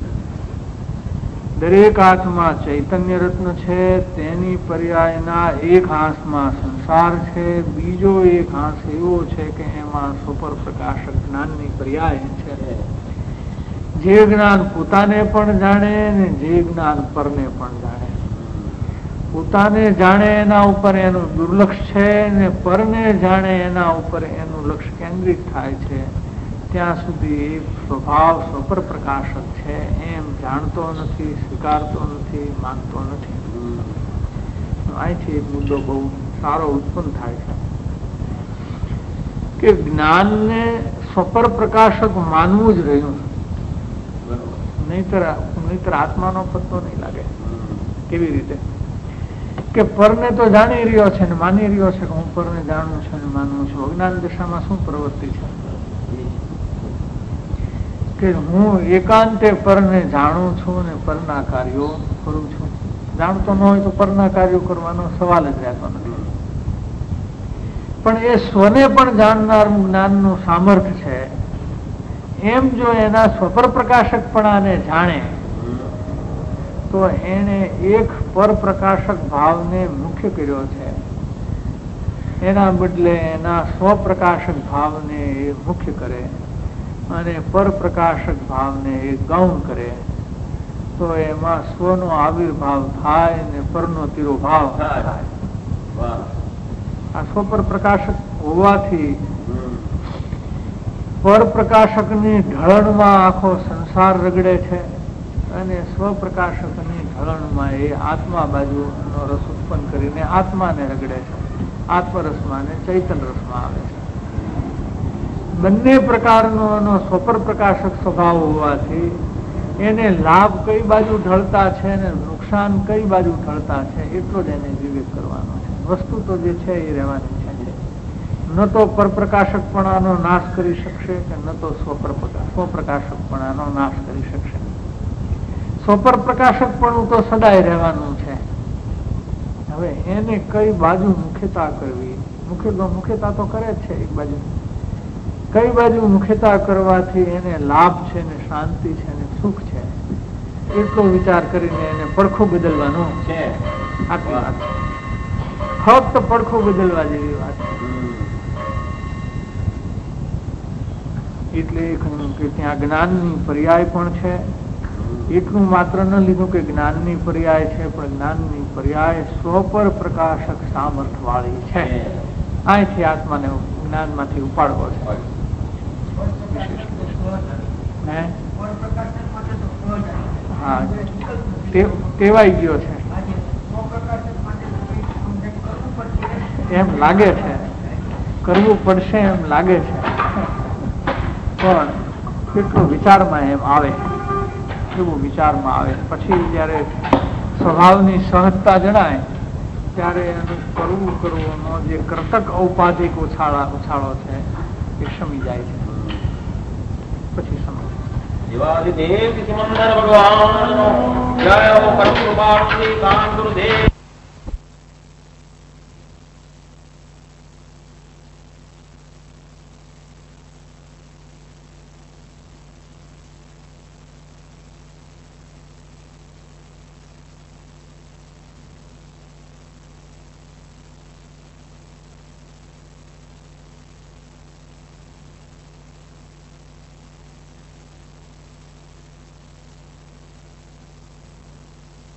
દરેક હાથમાં ચૈતન્ય રત્ન છે, તેની પર્યાયના એક હાંસમાં સંસાર છે, બીજો એક હાંસ એવો છે કે એમાં સ્વપર પ્રકાશક જ્ઞાનની પર્યાય છે. જે જ્ઞાન પોતાને પણ જાણે ને જે જ્ઞાન પરને પણ જાણે. પોતાને જાણે એના ઉપર એનું દુર્લક્ષ છે ને પરને જાણે એના ઉપર એનું લક્ષ્ય કેન્દ્રિત થાય છે. ત્યાં સુધી એક સ્વભાવ સ્વપર પ્રકાશક છે એમ જાણતો નથી, સ્વીકારતો નથી, માનતો નથી. અહીંથી એક મુદ્દો બહુ સારો ઉત્પન્ન થાય છે કે જ્ઞાનને સ્વપર પ્રકાશક માનવું જ રહ્યું, નહીતર નહીતર આત્માનો પત્તો નહીં લાગે. કેવી રીતે કે પરને તો જાણી રહ્યો છે ને માની રહ્યો છે કે હું પરને જાણું છું ને માનવું છું. અજ્ઞાન દશામાં શું પ્રવૃત્તિ છે કે હું એકાંતે પરને જાણું છું ને પરના કાર્યો કરું છું. જાણતો ન હોય તો પરના કાર્યો કરવાનો સવાલ જ રહેતો નથી. પણ એ સ્વને પણ જાણનાર જ્ઞાનનું સામર્થ્ય છે. એમ જો એના સ્વપર પ્રકાશકપણાને જાણે તો એને એક પર પ્રકાશક ભાવને મુખ્ય કર્યો છે, એના બદલે એના સ્વપ્રકાશક ભાવને એ મુખ્ય કરે અને પર પ્રકાશક ભાવને એ ગૌણ કરે તો એમાં સ્વનો આવિર્ભાવ થાય ને પરનો તિરોભાવ થાય. આ સ્વપર પ્રકાશક હોવાથી પર પ્રકાશકની ઢળણમાં આખો સંસાર રગડે છે અને સ્વપ્રકાશકની ઢળણમાં એ આત્મા બાજુનો રસ ઉત્પન્ન કરીને આત્માને રગડે છે, આત્મરસમાં ને ચૈતન રસમાં આવે છે. બંને પ્રકારનો એનો સ્વપર પ્રકાશક સ્વભાવ હોવાથી એને લાભ કઈ બાજુ ઢળતા છે ને નુકસાન કઈ બાજુ ઢળતા છે એટલો જ એને વિવેક કરવાનો છે. વસ્તુ તો જે છે એ રહેવાની છે. ન તો પરપ્રકાશકપણાનો નાશ કરી શકશે કે ન તો સ્વપ્રકાશકપણાનો નાશ કરી શકશે. સ્વપર પ્રકાશકપણું તો સદાય રહેવાનું છે. હવે એને કઈ બાજુ મુખ્યતા કરવી, મુખ્ય મુખ્યતા તો કરે જ છે એક બાજુ. કઈ બાજુ મુખ્યતા કરવાથી એને લાભ છે ને શાંતિ છે ને સુખ છે એટલો વિચાર કરીને એને પડખું બદલવાનું છે. આટલી વાત ફક્ત પડખું બદલવા જેવી વાત છે. એટલે કે ત્યાં જ્ઞાનની પર્યાય પણ છે. એટલું માત્ર ન લીધું કે જ્ઞાનની પર્યાય છે, પણ જ્ઞાનની પર્યાય સ્વપર પ્રકાશક સામર્થ્ય વાળી છે. અહીંથી આત્માને જ્ઞાનમાંથી ઉપાડવો છે. હા, ટેવાઈ ગયો છે એમ લાગે છે, કરવું પડશે એમ લાગે છે, પણ કેટલું વિચારમાં એમ આવે, એવું વિચારમાં આવે. પછી જયારે સ્વભાવની સહજતા જણાય ત્યારે એનું કરવું કરવાનો જે કર્તક ઔપાધિક ઉછાળા ઉછાળો છે એ શમી જાય છે. પછી સમજ દેવાદિદેવ સિમંદર ભગવાન જય હો પરમ કૃપાળુ શ્રી કામ ગુરુદેવ।